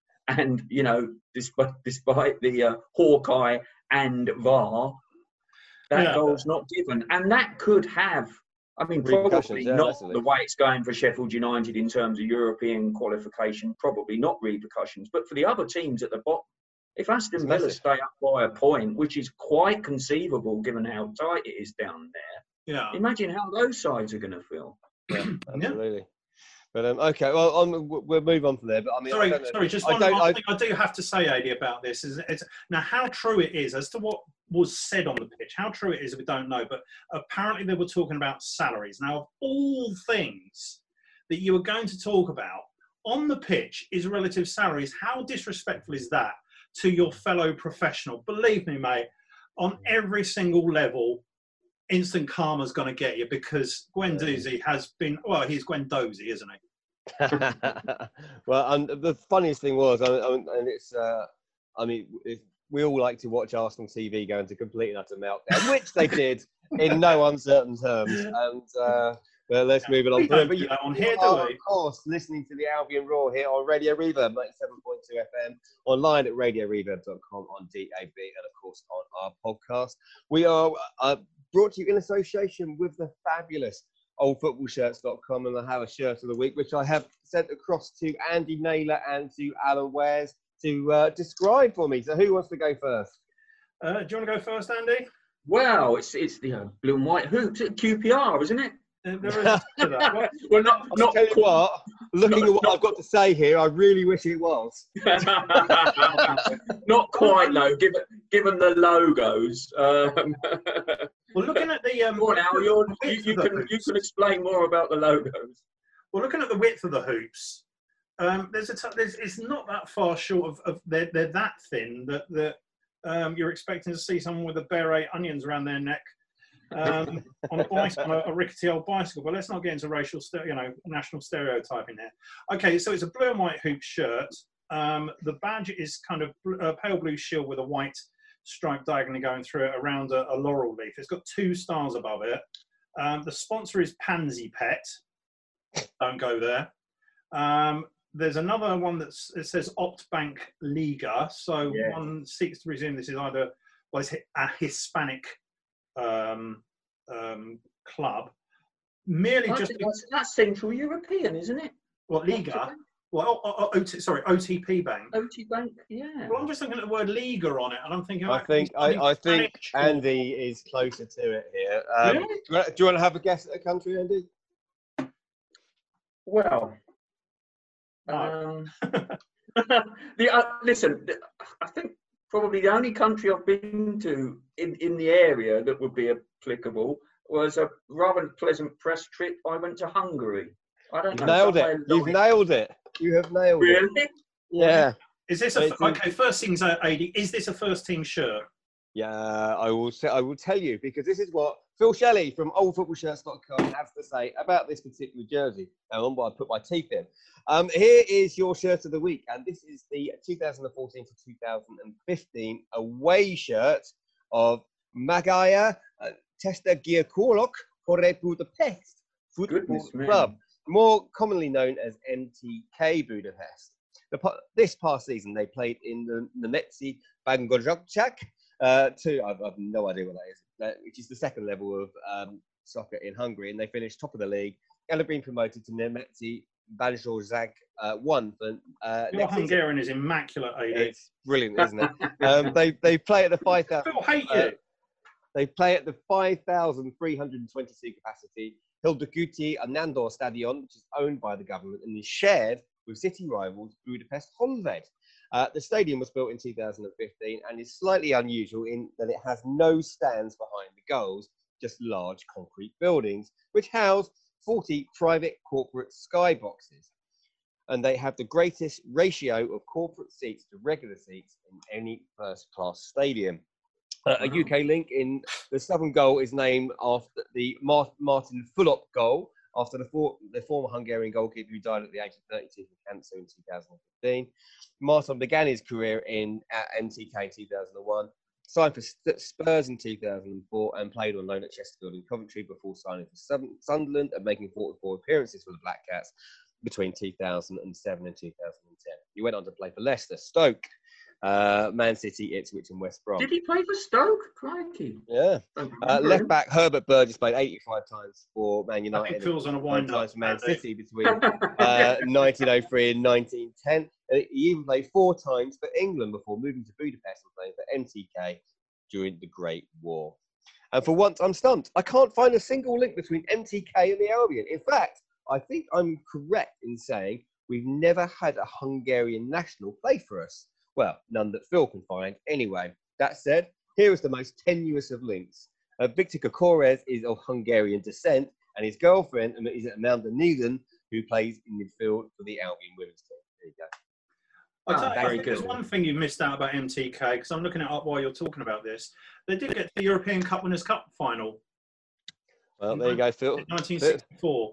and you know, despite despite the uh, Hawkeye and V A R, that yeah. goal's not given, and that could have. I mean, probably yeah, not the way it's going for Sheffield United in terms of European qualification. Probably not repercussions, but for the other teams at the bottom. If Aston Villa stay up by a point, which is quite conceivable given how tight it is down there, yeah. imagine how those sides are going to feel. Yeah, absolutely. Yeah. But um, okay, well, I'm, we'll move on from there. But I mean, sorry, I sorry, just one, one I, thing I do have to say, Adi, about this is it's, now how true it is as to what was said on the pitch. How true it is, we don't know. But apparently, they were talking about salaries. Now, of all things that you were going to talk about on the pitch is relative salaries. How disrespectful is that to your fellow professional? Believe me, mate, on every single level, instant karma's going to get you because Guendouzi has been, well, he's Guendouzi, isn't he? Well, and the funniest thing was, I mean, and it's, uh, I mean, if we all like to watch Arsenal T V go into complete and utter meltdown, which they did in no uncertain terms. And, uh, well, let's move it on. We don't do that on here, do we? Of course, listening to the Albion Roar here on Radio Reverb, ninety-seven point two F M, online at radio reverb dot com, on D A B, and of course on our podcast. We are uh, brought to you in association with the fabulous old football shirts dot com, and I have a shirt of the week, which I have sent across to Andy Naylor and to Alan Wares to uh, describe for me. So who wants to go first? Uh, do you want to go first, Andy? Well, it's it's the uh, blue and white hoops at Q P R, isn't it? Uh, there is to that. Well, not, I'll not tell you what, looking not, at what not, I've got to say here, I really wish it was. Not quite, though, given, given the logos. Um, well, looking at the... Um, Come on, Al, you're, you, you, can, you can explain more about the logos. Well, looking at the width of the hoops, um, there's a t- there's, it's not that far short of... of they're, they're that thin that, that um, you're expecting to see someone with a beret onions around their neck um, on a bicycle, on a, a rickety old bicycle. But let's not get into racial, st- you know, national stereotyping here. Okay, so it's a blue and white hoop shirt. Um, the badge is kind of bl- a pale blue shield with a white stripe diagonally going through it around a, a laurel leaf. It's got two stars above it. Um, the sponsor is Pansy Pet. Don't go there. Um, there's another one that's it says Optbank Liga. So yeah. One seeks to presume this is either well, it's a Hispanic um, um, club. Merely I just that's, that's Central European, isn't it? What Liga? Well, o- o- o- T, sorry, O T P Bank. O T Bank, yeah. Well, I'm just looking at the word Liga on it, and I'm thinking. I think I, I think Andy is closer to it here. Um, really? do, you want, do you want to have a guess at a country, Andy? Well, um, the uh, listen. I think probably the only country I've been to in, in the area that would be applicable was a rather pleasant press trip. I went to Hungary. I don't You've know. Nailed it. You've it. nailed it. You have nailed really? it. Really? Yeah. Is this a okay? First things, A D. Is this a first team shirt? Yeah, I will. Say, I will tell you because this is what Phil Shelley from old football shirts dot com has to say about this particular jersey. Now, on what I put my teeth in. Um, here is your shirt of the week, and this is the two thousand fourteen to two thousand fifteen away shirt of Magyar uh, Testgyalogok Kore Budapest Football Club, more commonly known as M T K Budapest. The, this past season, they played in the Nemetsy Bangorjak. Uh, two, I've, I've no idea what that is, uh, which is the second level of um, soccer in Hungary, and they finished top of the league and have been promoted to Nemetsy Bajor uh, won. For, uh, Your Hungarian season. Is immaculate, A D. It's brilliant, isn't it? um, they they play at the five thousand. Phil, hate you. Uh, they play at the five thousand three hundred twenty seat capacity Hildeguti Nandor Stadion, which is owned by the government and is shared with city rivals Budapest Honvéd. Uh, the stadium was built in two thousand fifteen and is slightly unusual in that it has no stands behind the goals, just large concrete buildings, which house forty private corporate skyboxes. And they have the greatest ratio of corporate seats to regular seats in any first-class stadium. Uh, a U K link in the southern goal is named after the Martin Fulop goal, after the, for, the former Hungarian goalkeeper who died at the age of thirty-two from cancer in two thousand fifteen. Martin began his career in at N T K in two thousand one, signed for Spurs in two thousand four, and played on loan at Chesterfield and Coventry before signing for Sunderland and making forty-four appearances for the Black Cats between two thousand seven and two thousand ten. He went on to play for Leicester, Stoke, Uh, Man City, Ipswich and West Brom. Did he play for Stoke? Crikey. Yeah. Uh, left back Herbert Burgess played eighty-five times for Man United. It feels on a wind up. For Man City between uh, nineteen oh three and nineteen ten. He even played four times for England before moving to Budapest and playing for N T K during the Great War. And for once, I'm stumped. I can't find a single link between N T K and the Albion. In fact, I think I'm correct in saying we've never had a Hungarian national play for us. Well, none that Phil can find. Anyway, that said, here is the most tenuous of links. Uh, Victor Kokores is of Hungarian descent, and his girlfriend is Amanda Neelan, who plays in midfield for the Albion women's team. There you go. I, oh, I think there's one thing you've missed out about M T K, because I'm looking it up while you're talking about this. They did get to the European Cup Winners' Cup final. Well, there you go, Phil. nineteen sixty-four.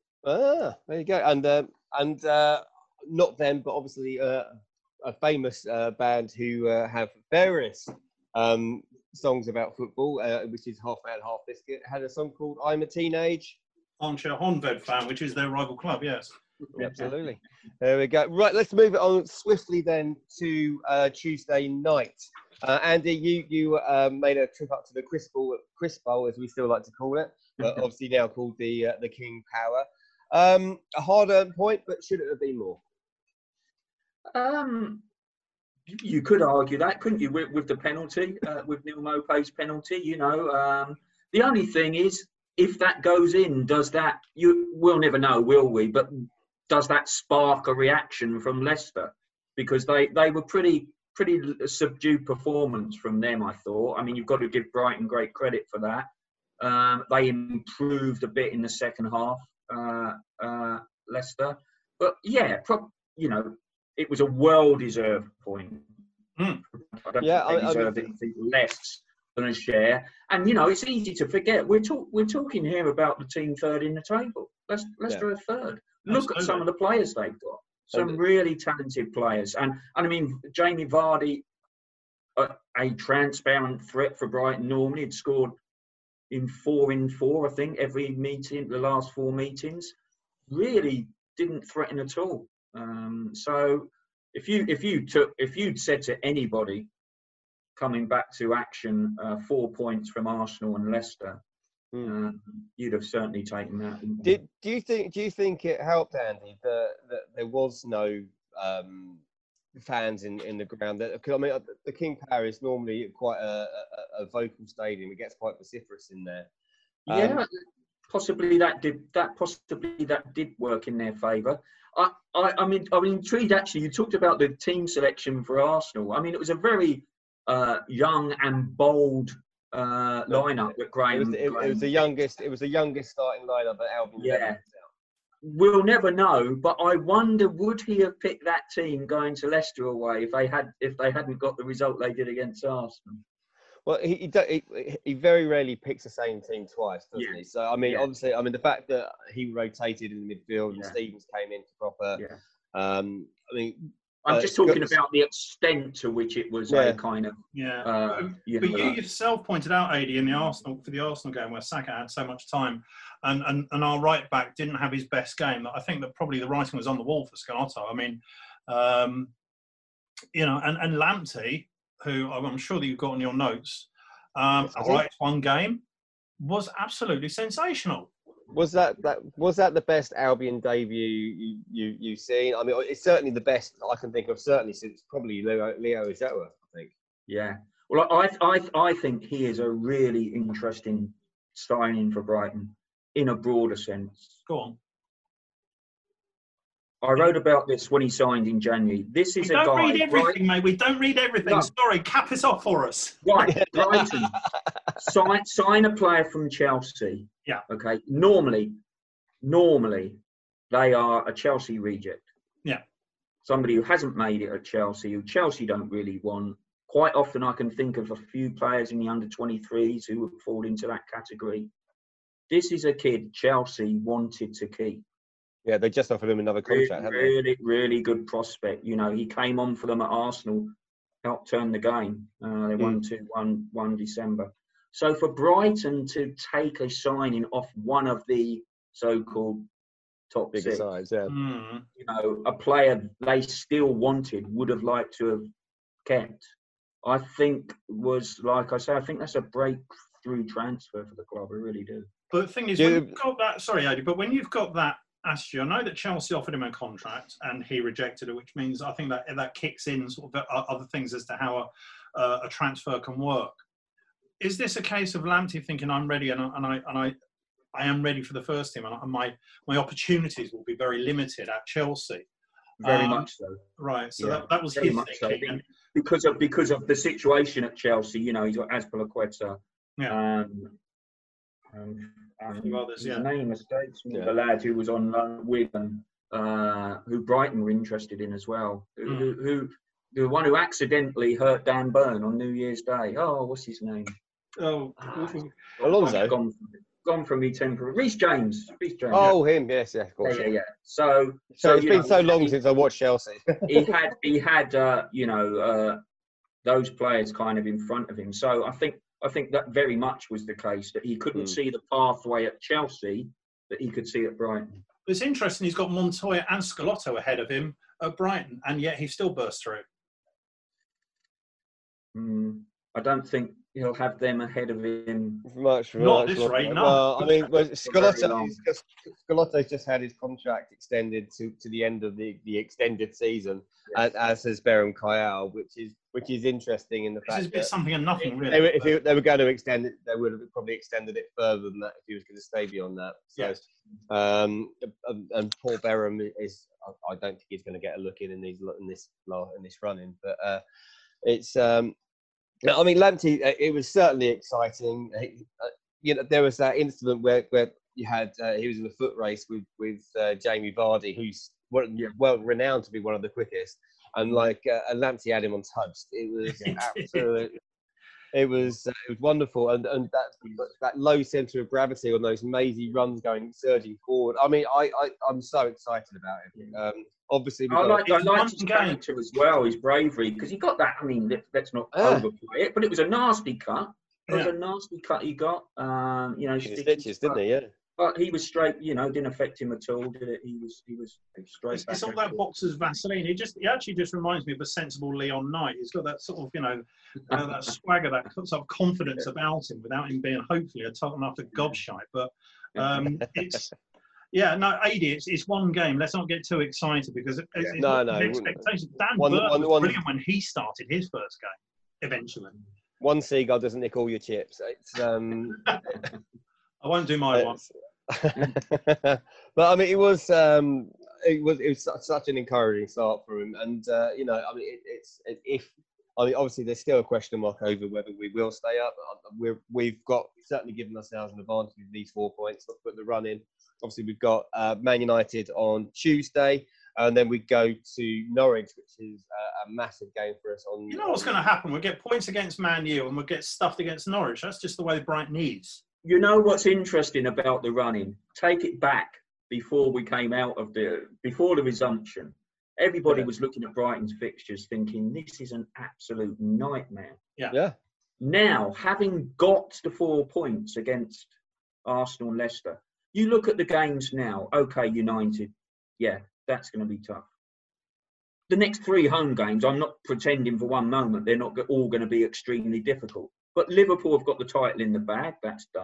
Ah, there you go. And, um, and uh, not them, but obviously... Uh, a famous uh, band who uh, have various um, songs about football, uh, which is Half Man, Half Biscuit, had a song called I'm a Teenage. Armchair Honvéd fan, which is their rival club, yes. Absolutely. There we go. Right, let's move it on swiftly then to uh, Tuesday night. Uh, Andy, you you uh, made a trip up to the Crisp Bowl, Crisp Bowl, as we still like to call it, but obviously now called the uh, the King Power. Um, a hard-earned point, but should it have been more? Um, you could argue that, couldn't you, with, with the penalty, uh, with Neal Maupay's penalty? You know, um, the only thing is, if that goes in, does that? You we'll never know, will we? But does that spark a reaction from Leicester? Because they they were pretty pretty subdued performance from them, I thought. I mean, you've got to give Brighton great credit for that. Um, they improved a bit in the second half, uh, uh, Leicester. But yeah, pro- you know. It was a well-deserved point. Mm. I don't yeah, think they I, deserved I mean, anything less than a share. And you know, it's easy to forget. We're talk, we're talking here about the team third in the table. Let's let's do a third. Look Absolutely. At some of the players they've got. Some and, really talented players. And and I mean, Jamie Vardy, a, a transparent threat for Brighton. Normally, had scored in four in four. I think every meeting, the last four meetings, really didn't threaten at all. Um, so if you if you took if you'd said to anybody coming back to action uh, four points from Arsenal and Leicester, mm. uh, you'd have certainly taken that. Did do you think do you think it helped, Andy, that that there was no um, fans in, in the ground? That I mean, the King Power is normally quite a, a, a vocal stadium. It gets quite vociferous in there. Um, yeah, possibly that did that possibly that did work in their favour. I, I, I mean, I'm intrigued. Actually, you talked about the team selection for Arsenal. I mean, it was a very uh, young and bold uh, lineup that Graham. It was, it, Graham it was the youngest. It was the youngest starting lineup that Albion. Yeah, we'll never know. But I wonder, would he have picked that team going to Leicester away if they had if they hadn't got the result they did against Arsenal? Well, he he, he he very rarely picks the same team twice, doesn't yeah. he? So, I mean, yeah. obviously, I mean, the fact that he rotated in the midfield yeah. and Stevens came in for proper. Yeah. Um, I mean, I'm uh, just talking got, about the extent to which it was yeah. a kind of. Yeah. Uh, you but know, you yourself pointed out, A D, in the Arsenal for the Arsenal game where Saka had so much time, and, and, and our right back didn't have his best game. I think that probably the writing was on the wall for Scalotto. I mean, um, you know, and and Lamptey, who I'm sure that you've got on your notes, um, yes, right, one game was absolutely sensational. Was that that was that the best Albion debut you you you've seen? I mean, it's certainly the best I can think of. Certainly since probably Leo Leo Izawa, I think. Yeah. Well, I I I think he is a really interesting signing for Brighton in a broader sense. Go on. I wrote about this when he signed in January. This is we a don't guy. read everything, Brighton, mate. We don't read everything. No. Sorry, cap it off for us. Right, Brighton. sign, sign a player from Chelsea. Yeah. Okay. Normally, normally, they are a Chelsea reject. Yeah. Somebody who hasn't made it at Chelsea, who Chelsea don't really want. Quite often, I can think of a few players in the under twenty-threes who would fall into that category. This is a kid Chelsea wanted to keep. Yeah, they just offered him another contract, haven't really, they? Really, really good prospect. You know, he came on for them at Arsenal, helped turn the game. Uh, they won Mm. two one, one December. So for Brighton to take a signing off one of the so-called top Bigger six, sides, yeah. Mm. you know, a player they still wanted, would have liked to have kept, I think was, like I say, I think that's a breakthrough transfer for the club. I really do. But the thing is, Yeah. when you've got that, sorry, Adi, but when you've got that attitude, I know that Chelsea offered him a contract and he rejected it, which means I think that that kicks in sort of other things as to how a, uh, a transfer can work. Is this a case of Lamptey thinking I'm ready and I, and I, and I, I am ready for the first team and my, my opportunities will be very limited at Chelsea? Very Um, much so. Right, so Yeah, that, that was very his much so. thinking. And, Because of because of the situation at Chelsea, you know, he's got Azpilicueta. Yeah. Um, um, A few others, his yeah. name escapes me. Yeah. The lad who was on loan with them, uh, who Brighton were interested in as well. Who, Mm. who, who the one who accidentally hurt Dan Burn on New Year's Day. Oh, what's his name? oh, Alonso? Gone, gone from me temporary. Reece James. Reece James. Oh, him, yes, yeah, of yeah, course. yeah, yeah. So, So, so it's you been know, so long he- since I watched Chelsea. he had he had uh, you know uh, those players kind of in front of him. So I think I think that very much was the case, that he couldn't Mm. see the pathway at Chelsea that he could see at Brighton. it's interesting, he's got Montoya and Scalotto ahead of him at Brighton, and yet he still burst through. Mm, I don't think he'll have them ahead of him. much, Not much this longer. rate, no. Well, I mean, well, very Scalotto, long. Scalotto's just had his contract extended to, to the end of the, the extended season, Yes. as, as has Beram Kayal, which is which is interesting in the This fact is a bit that something and nothing, if really. they were, if he- they were going to extend it, they would have probably extended it further than that if he was going to stay beyond that. So, Yes. um, and, and Paul Beram is, I I don't think he's going to get a look in in these in this in this running, but uh, it's. Um, I mean, Lamptey, it was certainly exciting. He, uh, you know, there was that incident where, where you had uh, he was in a foot race with with uh, Jamie Vardy, who's well, Yeah. well renowned to be one of the quickest, and like uh, and Lamptey had him untouched. It was absolutely, it was uh, it was wonderful, and and that that low centre of gravity on those mazy runs going surging forward. I mean, I, I I'm so excited about it. Um, obviously, we've I got- like I It's liked one his game. character as well, his bravery, because he got that. I mean, let, let's not Ah. overplay it, but it was a nasty cut. It was Yeah. a nasty cut he got. Um, you know, his sticky stitches, stuff. didn't he? Yeah. But he was straight. You know, didn't affect him at all, did it? He was he was straight. It's, back it's all at that it. boxer's Vaseline. He just, he actually just reminds me of a sensible Leon Knight. He's got that sort of, you know, uh, that swagger, that sort of confidence about him, without him being hopefully a total after gobshite. But um, it's, yeah, no, Adi, it's, it's one game. Let's not get too excited because it's, it's No, not no, the we wouldn't. expectations. Dan One- Burn one- was one- brilliant when he started his first game. Eventually, One seagull doesn't nick all your chips. It's um. I won't do my one. It's- but I mean, it was um, it was it was su- such an encouraging start for him, and uh, you know, I mean, it, it's it, if I mean, obviously, there's still a question mark over whether we will stay up. We're we've got certainly given ourselves an advantage with these four points. Let's put the run in. Obviously, we've got uh, Man United on Tuesday, and then we go to Norwich, which is uh, a massive game for us. On You know what's going to happen? We'll get points against Man U and we'll get stuffed against Norwich. That's just the way Brighton is. You know what's interesting about the running? Take it back before we came out of the before the resumption. Everybody Yeah. was looking at Brighton's fixtures, thinking this is an absolute nightmare. Yeah. Now, having got the four points against Arsenal and Leicester, you look at the games now. Okay, United, yeah, that's going to be tough. The next three home games, I'm not pretending for one moment they're not all going to be extremely difficult. But Liverpool have got the title in the bag. That's done.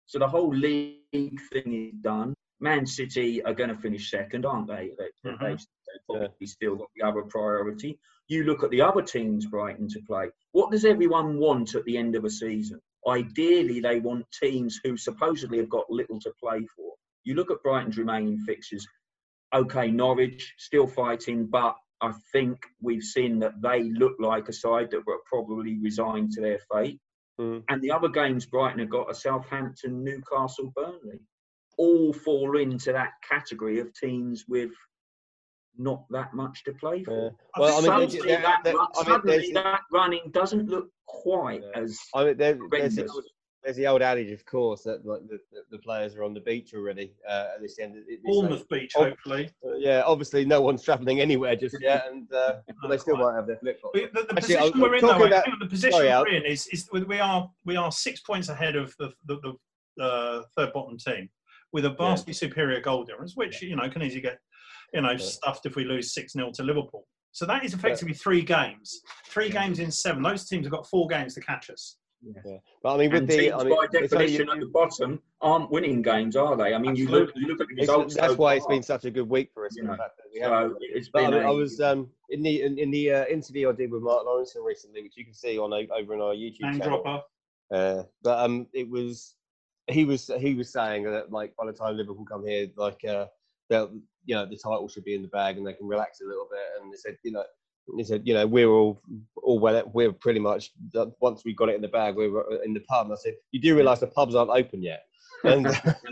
So the whole league thing is done. Man City are going to finish second, aren't they? they mm-hmm. They've, they've probably yeah. still got the other priority. You look at the other teams Brighton to play. What does everyone want at the end of a season? Ideally, they want teams who supposedly have got little to play for. You look at Brighton's remaining fixtures. Okay, Norwich still fighting, but I think we've seen that they look like a side that were probably resigned to their fate. Mm. And the other games Brighton have got are Southampton, Newcastle, Burnley. All fall into that category of teams with not that much to play for. Yeah. Well, I mean, suddenly, they're, that, they're, suddenly I mean, that running doesn't look quite yeah. as I mean, there, there's, there's the old adage, of course, that like the, the players are on the beach already uh, at this end. Bournemouth beach, oh, hopefully. Uh, yeah, obviously no one's travelling anywhere just yet, and uh, no, they still quite. might have their flip-flops. The, the Actually, position I'm, we're in, though, about, the position sorry, we're in is, is we are we are six points ahead of the the, the uh, third bottom team, with a vastly yeah. superior goal difference, which you know can easily get you know yeah. stuffed if we lose six nil to Liverpool. So that is effectively yeah. three games, three yeah. games in seven. Those teams have got four games to catch us. Yeah. yeah. But I mean, with and the teams I mean, by definition you, at the bottom aren't winning games, are they? I mean, you look, you look at the results. That's so why far. It's been such a good week for us. You know, we so it's but been I, mean, a, I was um, in the in, in the uh, interview I did with Mark Lawrence recently, which you can see on over on our YouTube Name channel. Dropper. Uh, but um, it was he was he was saying that like by the time Liverpool come here, like uh, they'll you know the title should be in the bag and they can relax a little bit. And they said you know. He said, you know, we're all, all well, we're pretty much, once we got it in the bag, we were in the pub. And I said, you do realise the pubs aren't open yet. And,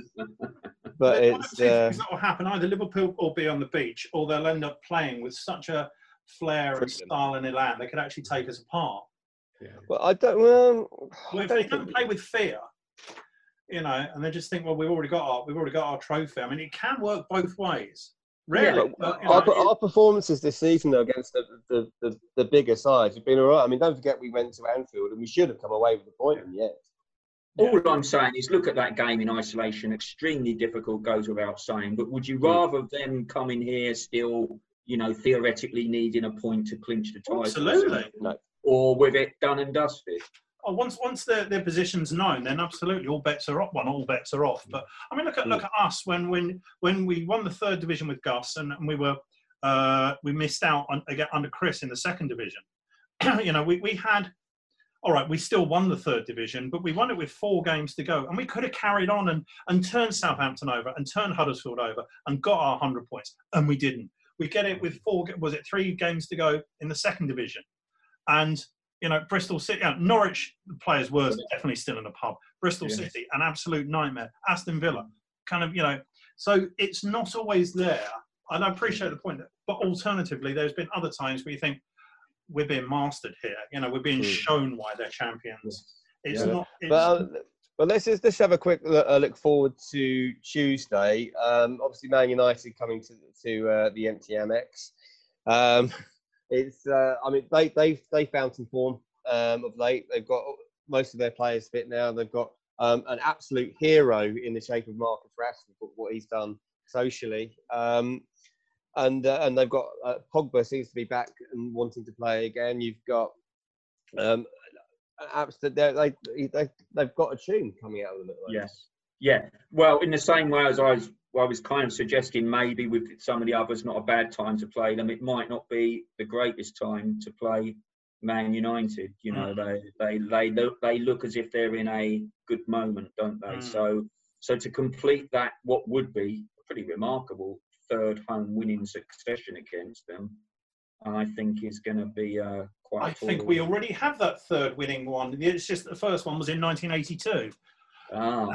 but it's... Uh, that will happen. Either Liverpool will be on the beach or they'll end up playing with such a flair and style and elan they could actually take us apart. Yeah. Well, I don't... Um, well, if they don't play with fear, you know, and they just think, well, we've already got our, we've already got our trophy. I mean, it can work both ways. Really? Yeah, but, you know, our, our performances this season though, against the, the, the, the bigger sides have been all right. I mean, don't forget we went to Anfield and we should have come away with a point in the end. All I'm saying is look at that game in isolation. Extremely difficult, goes without saying. But would you rather mm. them come in here still, you know, theoretically needing a point to clinch the title? Absolutely. No. Or with it done and dusted? Oh, once once their, their position's known, then absolutely all bets are off. One, all bets are off. But I mean, look at look at us when when when we won the third division with Gus, and, and we were uh, we missed out on again under Chris in the second division. you know, we we had all right. We still won the third division, but we won it with four games to go, and we could have carried on and and turned Southampton over and turned Huddersfield over and got our hundred points, and we didn't. We get it with four. Was it three games to go in the second division, and you know, Bristol City, uh, Norwich players were definitely still in the pub. Bristol yeah. City, an absolute nightmare. Aston Villa, kind of, you know. So it's not always there. And I appreciate the point. That, but alternatively, there's been other times where you think, we're being mastered here. You know, we're being mm. shown why they're champions. It's yeah. not... It's, but, um, well, let's, just, let's have a quick look, uh, look forward to Tuesday. Um, obviously, Man United coming to, to uh, the empty Amex. Um It's, uh, I mean, they they they found some form um, of late. They've got most of their players fit now. They've got um, an absolute hero in the shape of Marcus Rashford, what he's done socially, um, and uh, and they've got uh, Pogba seems to be back and wanting to play again. You've got um, they they they've got a tune coming out of them. Yes, yeah. Well, in the same way as I was. Well, I was kind of suggesting maybe with some of the others, not a bad time to play them. It might not be the greatest time to play Man United. You know, mm. they they they look they look as if they're in a good moment, don't they? Mm. So so to complete that, what would be a pretty remarkable third home winning succession against them, I think is going to be uh, quite. I think we already have that third winning one. It's just the first one was in nineteen eighty-two. Ah,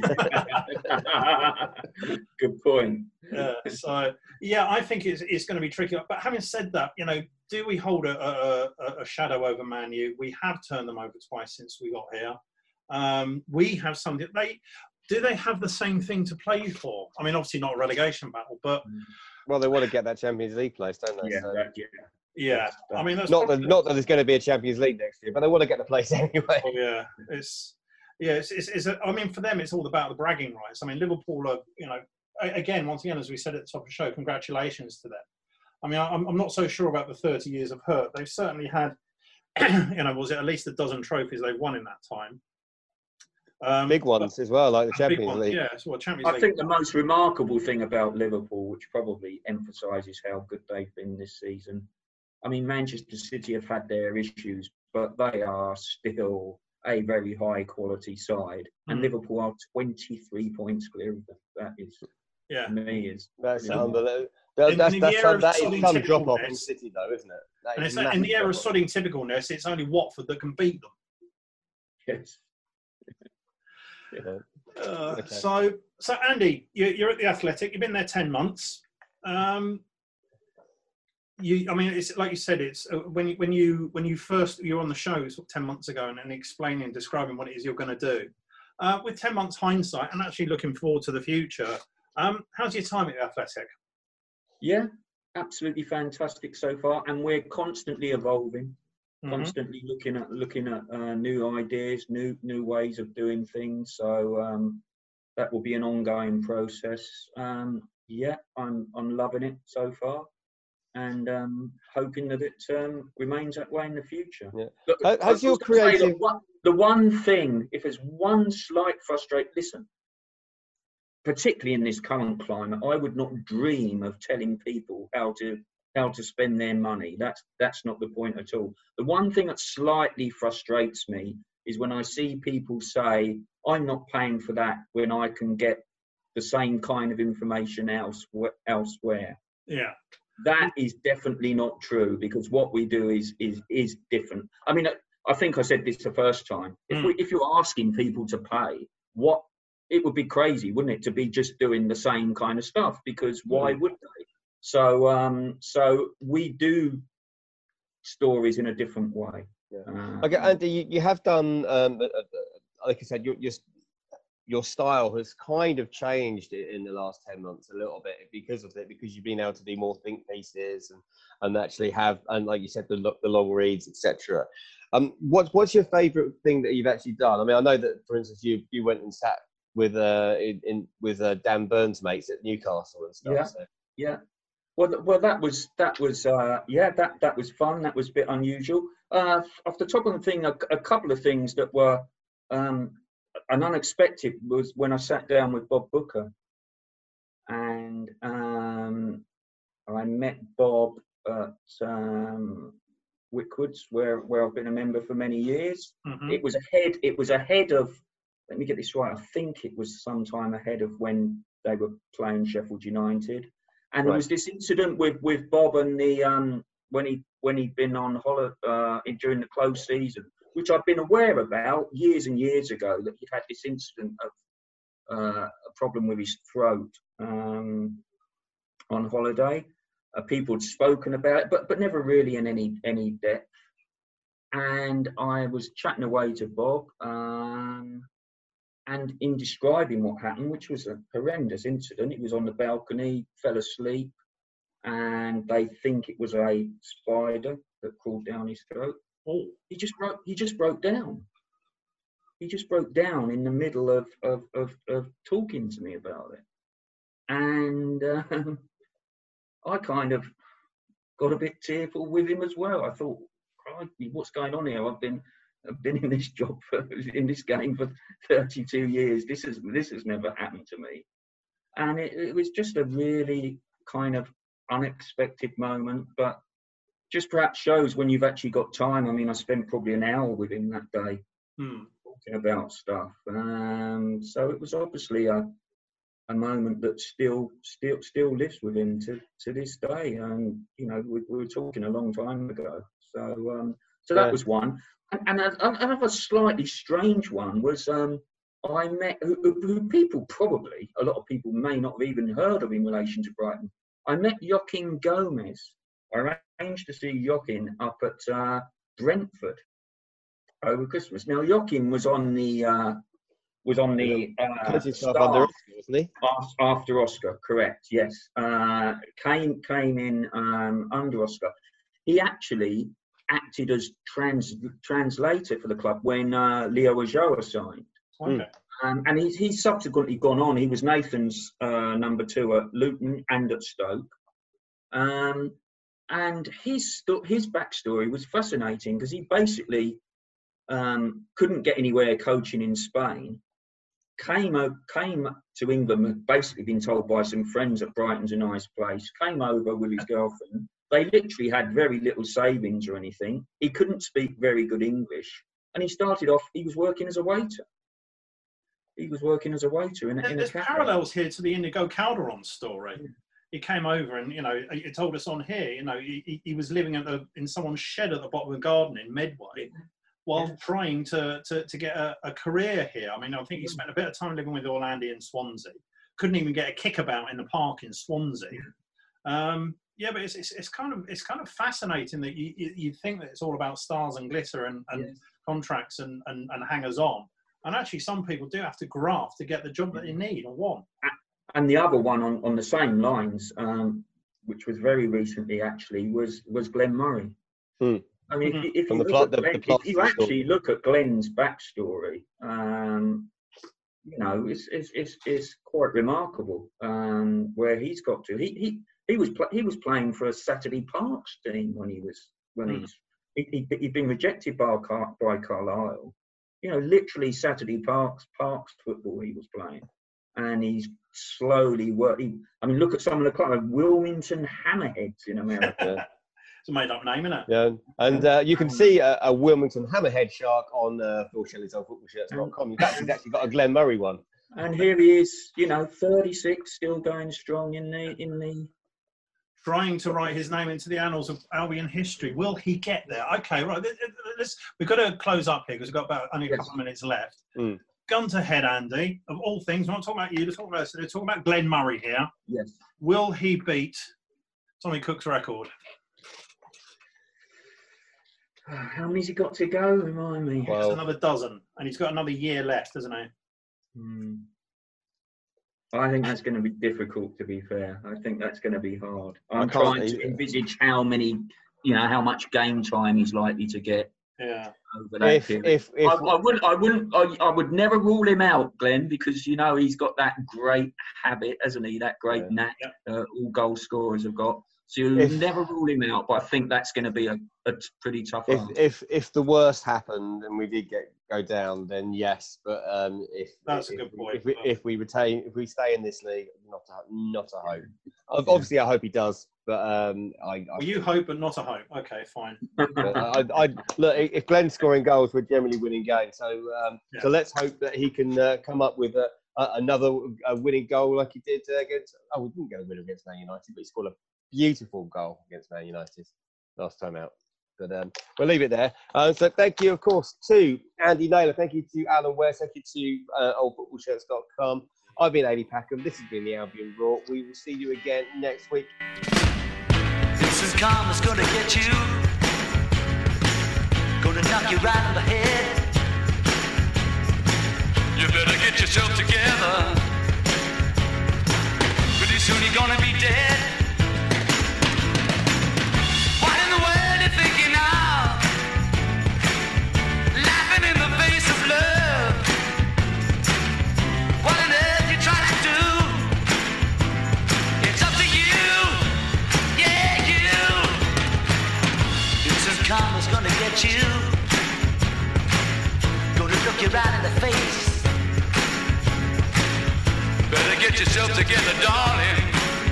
good point. Yeah, so yeah, I think it's it's going to be tricky. But having said that, you know, do we hold a, a, a shadow over Man U? We have turned them over twice since we got here. Um, we have something. They do they have the same thing to play for? I mean, obviously not a relegation battle, but well, they want to get that Champions League place, don't they? Yeah, so. that, yeah. Yeah, I mean, that's not that not that there's going to be a Champions League next year, but they want to get the place anyway. Oh, yeah, it's. Yeah, it's, it's, it's a, I mean, for them, it's all about the bragging rights. I mean, Liverpool are, you know, again, once again, as we said at the top of the show, congratulations to them. I mean, I'm, I'm not so sure about the thirty years of hurt. They've certainly had, you know, was it at least a dozen trophies they've won in that time. Um, big ones as well, like the Champions ones, League. Yeah, it's what Champions I League. think the most remarkable thing about Liverpool, which probably emphasises how good they've been this season, I mean, Manchester City have had their issues, but they are still a very high quality side, and mm. Liverpool are twenty-three points clear of them. That is, yeah, to me, is that's unbelievable. That, that's, that's some, that is some drop off in City, though, isn't it? That and it's in the era of sodding typicalness, it's only Watford that can beat them. Yes. yeah. uh, okay. So, so Andy, you, you're at the Athletic. You've been there ten months. Um, you, I mean, it's like you said. It's uh, when you when you when you first you were on the show sort of ten months ago, and, and explaining, describing what it is you're going to do. Uh, with ten months hindsight, and actually looking forward to the future. Um, how's your time at the Athletic? Yeah, absolutely fantastic so far, and we're constantly evolving, mm-hmm. constantly looking at looking at uh, new ideas, new new ways of doing things. So um, that will be an ongoing process. Um, yeah, I'm I'm loving it so far, and um, hoping that it um, remains that way in the future. Yeah. Look, Has your creative one, the one thing, if there's one slight frustration, listen. Particularly in this current climate, I would not dream of telling people how to how to spend their money. That's that's not the point at all. The one thing that slightly frustrates me is when I see people say, "I'm not paying for that," when I can get the same kind of information elsewhere. elsewhere. Yeah, that is definitely not true, because what we do is is is different. I mean, I think I said this the first time. If mm. we if you're asking people to pay, what it would be crazy, wouldn't it, to be just doing the same kind of stuff? Because why would they? So, um, so we do stories in a different way. Yeah. Um, okay, Andy, you, you have done, um, uh, like I said, your, your your style has kind of changed in the last ten months a little bit because of it, because you've been able to do more think pieces and and actually have, and like you said, the the long reads, et cetera. Um, what's what's your favourite thing that you've actually done? I mean, I know that, for instance, you you went and sat with uh in, in with uh, Dan Burns' mates at Newcastle and stuff. Yeah, so. yeah. Well, well, that was that was uh, yeah, that that was fun. That was a bit unusual. Uh, off the top of the thing, a, a couple of things that were um, an unexpected was when I sat down with Bob Booker, and um, I met Bob at um, Wickwoods, where where I've been a member for many years. Mm-hmm. It was ahead. It was ahead of. Let me get this right. I think it was sometime ahead of when they were playing Sheffield United, and right. there was this incident with, with Bob and the um when he when he'd been on holiday uh, during the close season, which I've been aware about years and years ago, that he'd had this incident of uh, a problem with his throat um, on holiday. Uh, people had spoken about it, but but never really in any any depth. And I was chatting away to Bob. Um, And in describing what happened, which was a horrendous incident, he was on the balcony, fell asleep, and they think it was a spider that crawled down his throat. Oh, he just broke. He just broke down. He just broke down in the middle of of of, of talking to me about it, and um, I kind of got a bit tearful with him as well. I thought, crikey, what's going on here? I've been. I've been in this job for, in this game for thirty-two years. This is this has never happened to me, and it, it was just a really kind of unexpected moment. But just perhaps shows when you've actually got time. I mean, I spent probably an hour with him that day hmm. talking about stuff. Um, so it was obviously a a moment that still still still lives with him to to this day. And you know, we, we were talking a long time ago. So um, so that yeah. was one. And another slightly strange one was um, I met, who, who people probably, a lot of people may not have even heard of in relation to Brighton. I met Joaquin Gomez. I arranged to see Joaquin up at uh, Brentford over Christmas. Now, Joaquin was on the uh, was on the uh, staff under Oscar, wasn't he? After Oscar, correct? Yes, uh, came came in um, under Oscar. He actually acted as trans translator for the club when uh, Leo Ajoa signed. Okay. Um, and he's, he's subsequently gone on. He was Nathan's uh, number two at Luton and at Stoke. Um, and his his backstory was fascinating, because he basically um, couldn't get anywhere coaching in Spain. came o- came to England, had basically been told by some friends that Brighton's a nice place, came over with his girlfriend. They literally had very little savings or anything. He couldn't speak very good English. And he started off, he was working as a waiter. He was working as a waiter in, a, in a There's cafe. parallels here to the Inigo Calderon story. Yeah. He came over and, you know, he told us on here, you know, he, he was living at the, in someone's shed at the bottom of the garden in Medway while yeah. trying to, to, to get a, a career here. I mean, I think he spent a bit of time living with Orlandi in Swansea. Couldn't even get a kickabout in the park in Swansea. Um, yeah, but it's, it's it's kind of it's kind of fascinating that you you think that it's all about stars and glitter and, and yes. contracts and, and, and hangers on. And actually, some people do have to graft to get the job that they need or want. And the other one on, on the same lines, um, which was very recently actually, was was Glenn Murray. Hmm. I mean, mm-hmm. if, if, you the look plot, at the, Glenn, the if you actually look at Glenn's backstory, um, you know, it's it's it's, it's quite remarkable um, where he's got to. He he he was pl- he was playing for a Saturday Parks team when he was when mm. he's he, he, he'd been rejected by Car- by Carlisle. You know, literally Saturday Parks Parks football he was playing, and he's slowly working. I mean, look at some of the kind of Wilmington Hammerheads in America. It's a made-up name, isn't it? Yeah, and uh, you can see a, a Wilmington Hammerhead shark on uh, Phil Shelley's old football shirts dot com. He's actually, actually got a Glenn Murray one. And here he is, you know, thirty-six, still going strong in the in the. Trying to write his name into the annals of Albion history. Will he get there? Okay, right. Let's, we've got to close up here because we've got about only a yes. couple of minutes left. Mm. Gun to head, Andy. Of all things, we're not talking about you. Let's talk about so they're talking about Glenn Murray here. Yes. Will he beat Tommy Cook's record? How many's he got to go? Remind me. Well, it's another dozen, and he's got another year left, doesn't he? Hmm. I think that's going to be difficult, to be fair. I think that's going to be hard. I'm trying to envisage how many, you know, how much game time he's likely to get. Yeah. Over that if, period. if, if, I, I wouldn't, I wouldn't, I, I would never rule him out, Glenn, because you know he's got that great habit, hasn't he? That great yeah. knack. Yeah. Uh, all goal scorers have got. So you if, never rule him out, but I think that's going to be a, a pretty tough if, one. If if the worst happened and we did get go down, then yes. But um, if that's if, a good point. If we, if we retain, if we stay in this league, not a, not a hope. Obviously, I hope he does. But um, I, I well, you hope, but not a hope. Okay, fine. I, I, look, if Glenn's scoring goals, we're generally winning games. So um, yeah. so let's hope that he can uh, come up with a, a, another a winning goal like he did uh, against. Oh, we didn't get a win against Man United, but he scored a beautiful goal against Man United last time out. But um, we'll leave it there. Uh, so thank you, of course, to Andy Naylor. Thank you to Alan West. Thank you to uh, old football shirts dot com. I've been Adi Packham. This has been the Albion Raw. We will see you again next week. This is karma's gonna get you. Gonna knock you right on the head. You better get yourself together. Pretty soon you're gonna be dead. What in the world you thinking now? Laughing in the face of love. What on earth you trying to do? It's up to you. Yeah, you. This karma's gonna get you. Gonna look you right in the face. Better get yourself together, darling.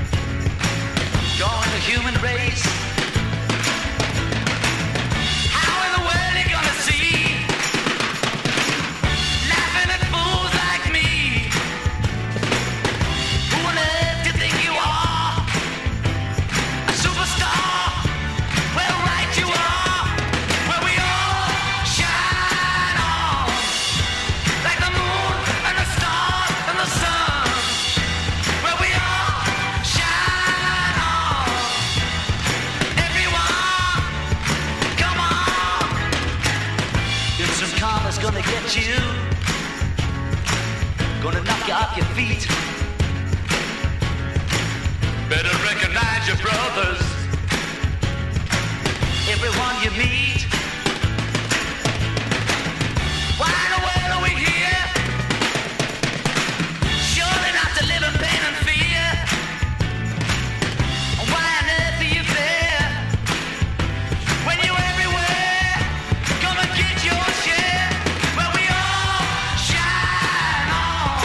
Join the human race. How in the world you gonna see? Laughing at fools like me. Who on earth do you think you are? A superstar? Well, right you are. Where we all shine on. Like the moon and the stars and the sun. Where we all shine on. Everyone, come on. If some karma's gonna get you, gonna knock you off your feet. Better recognize your brothers. Everyone you meet. Why in the world are we here? Surely not to live in pain and fear. Why on earth are you there? When you're everywhere, gonna get your share. Where we all shine on.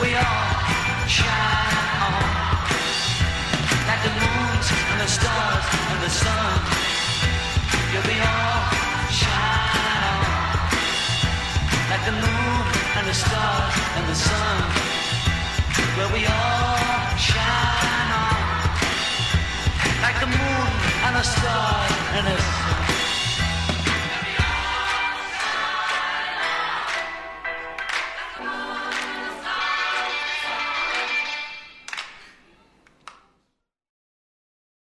we all shine on. Like the moons and the stars and the sun. You'll be all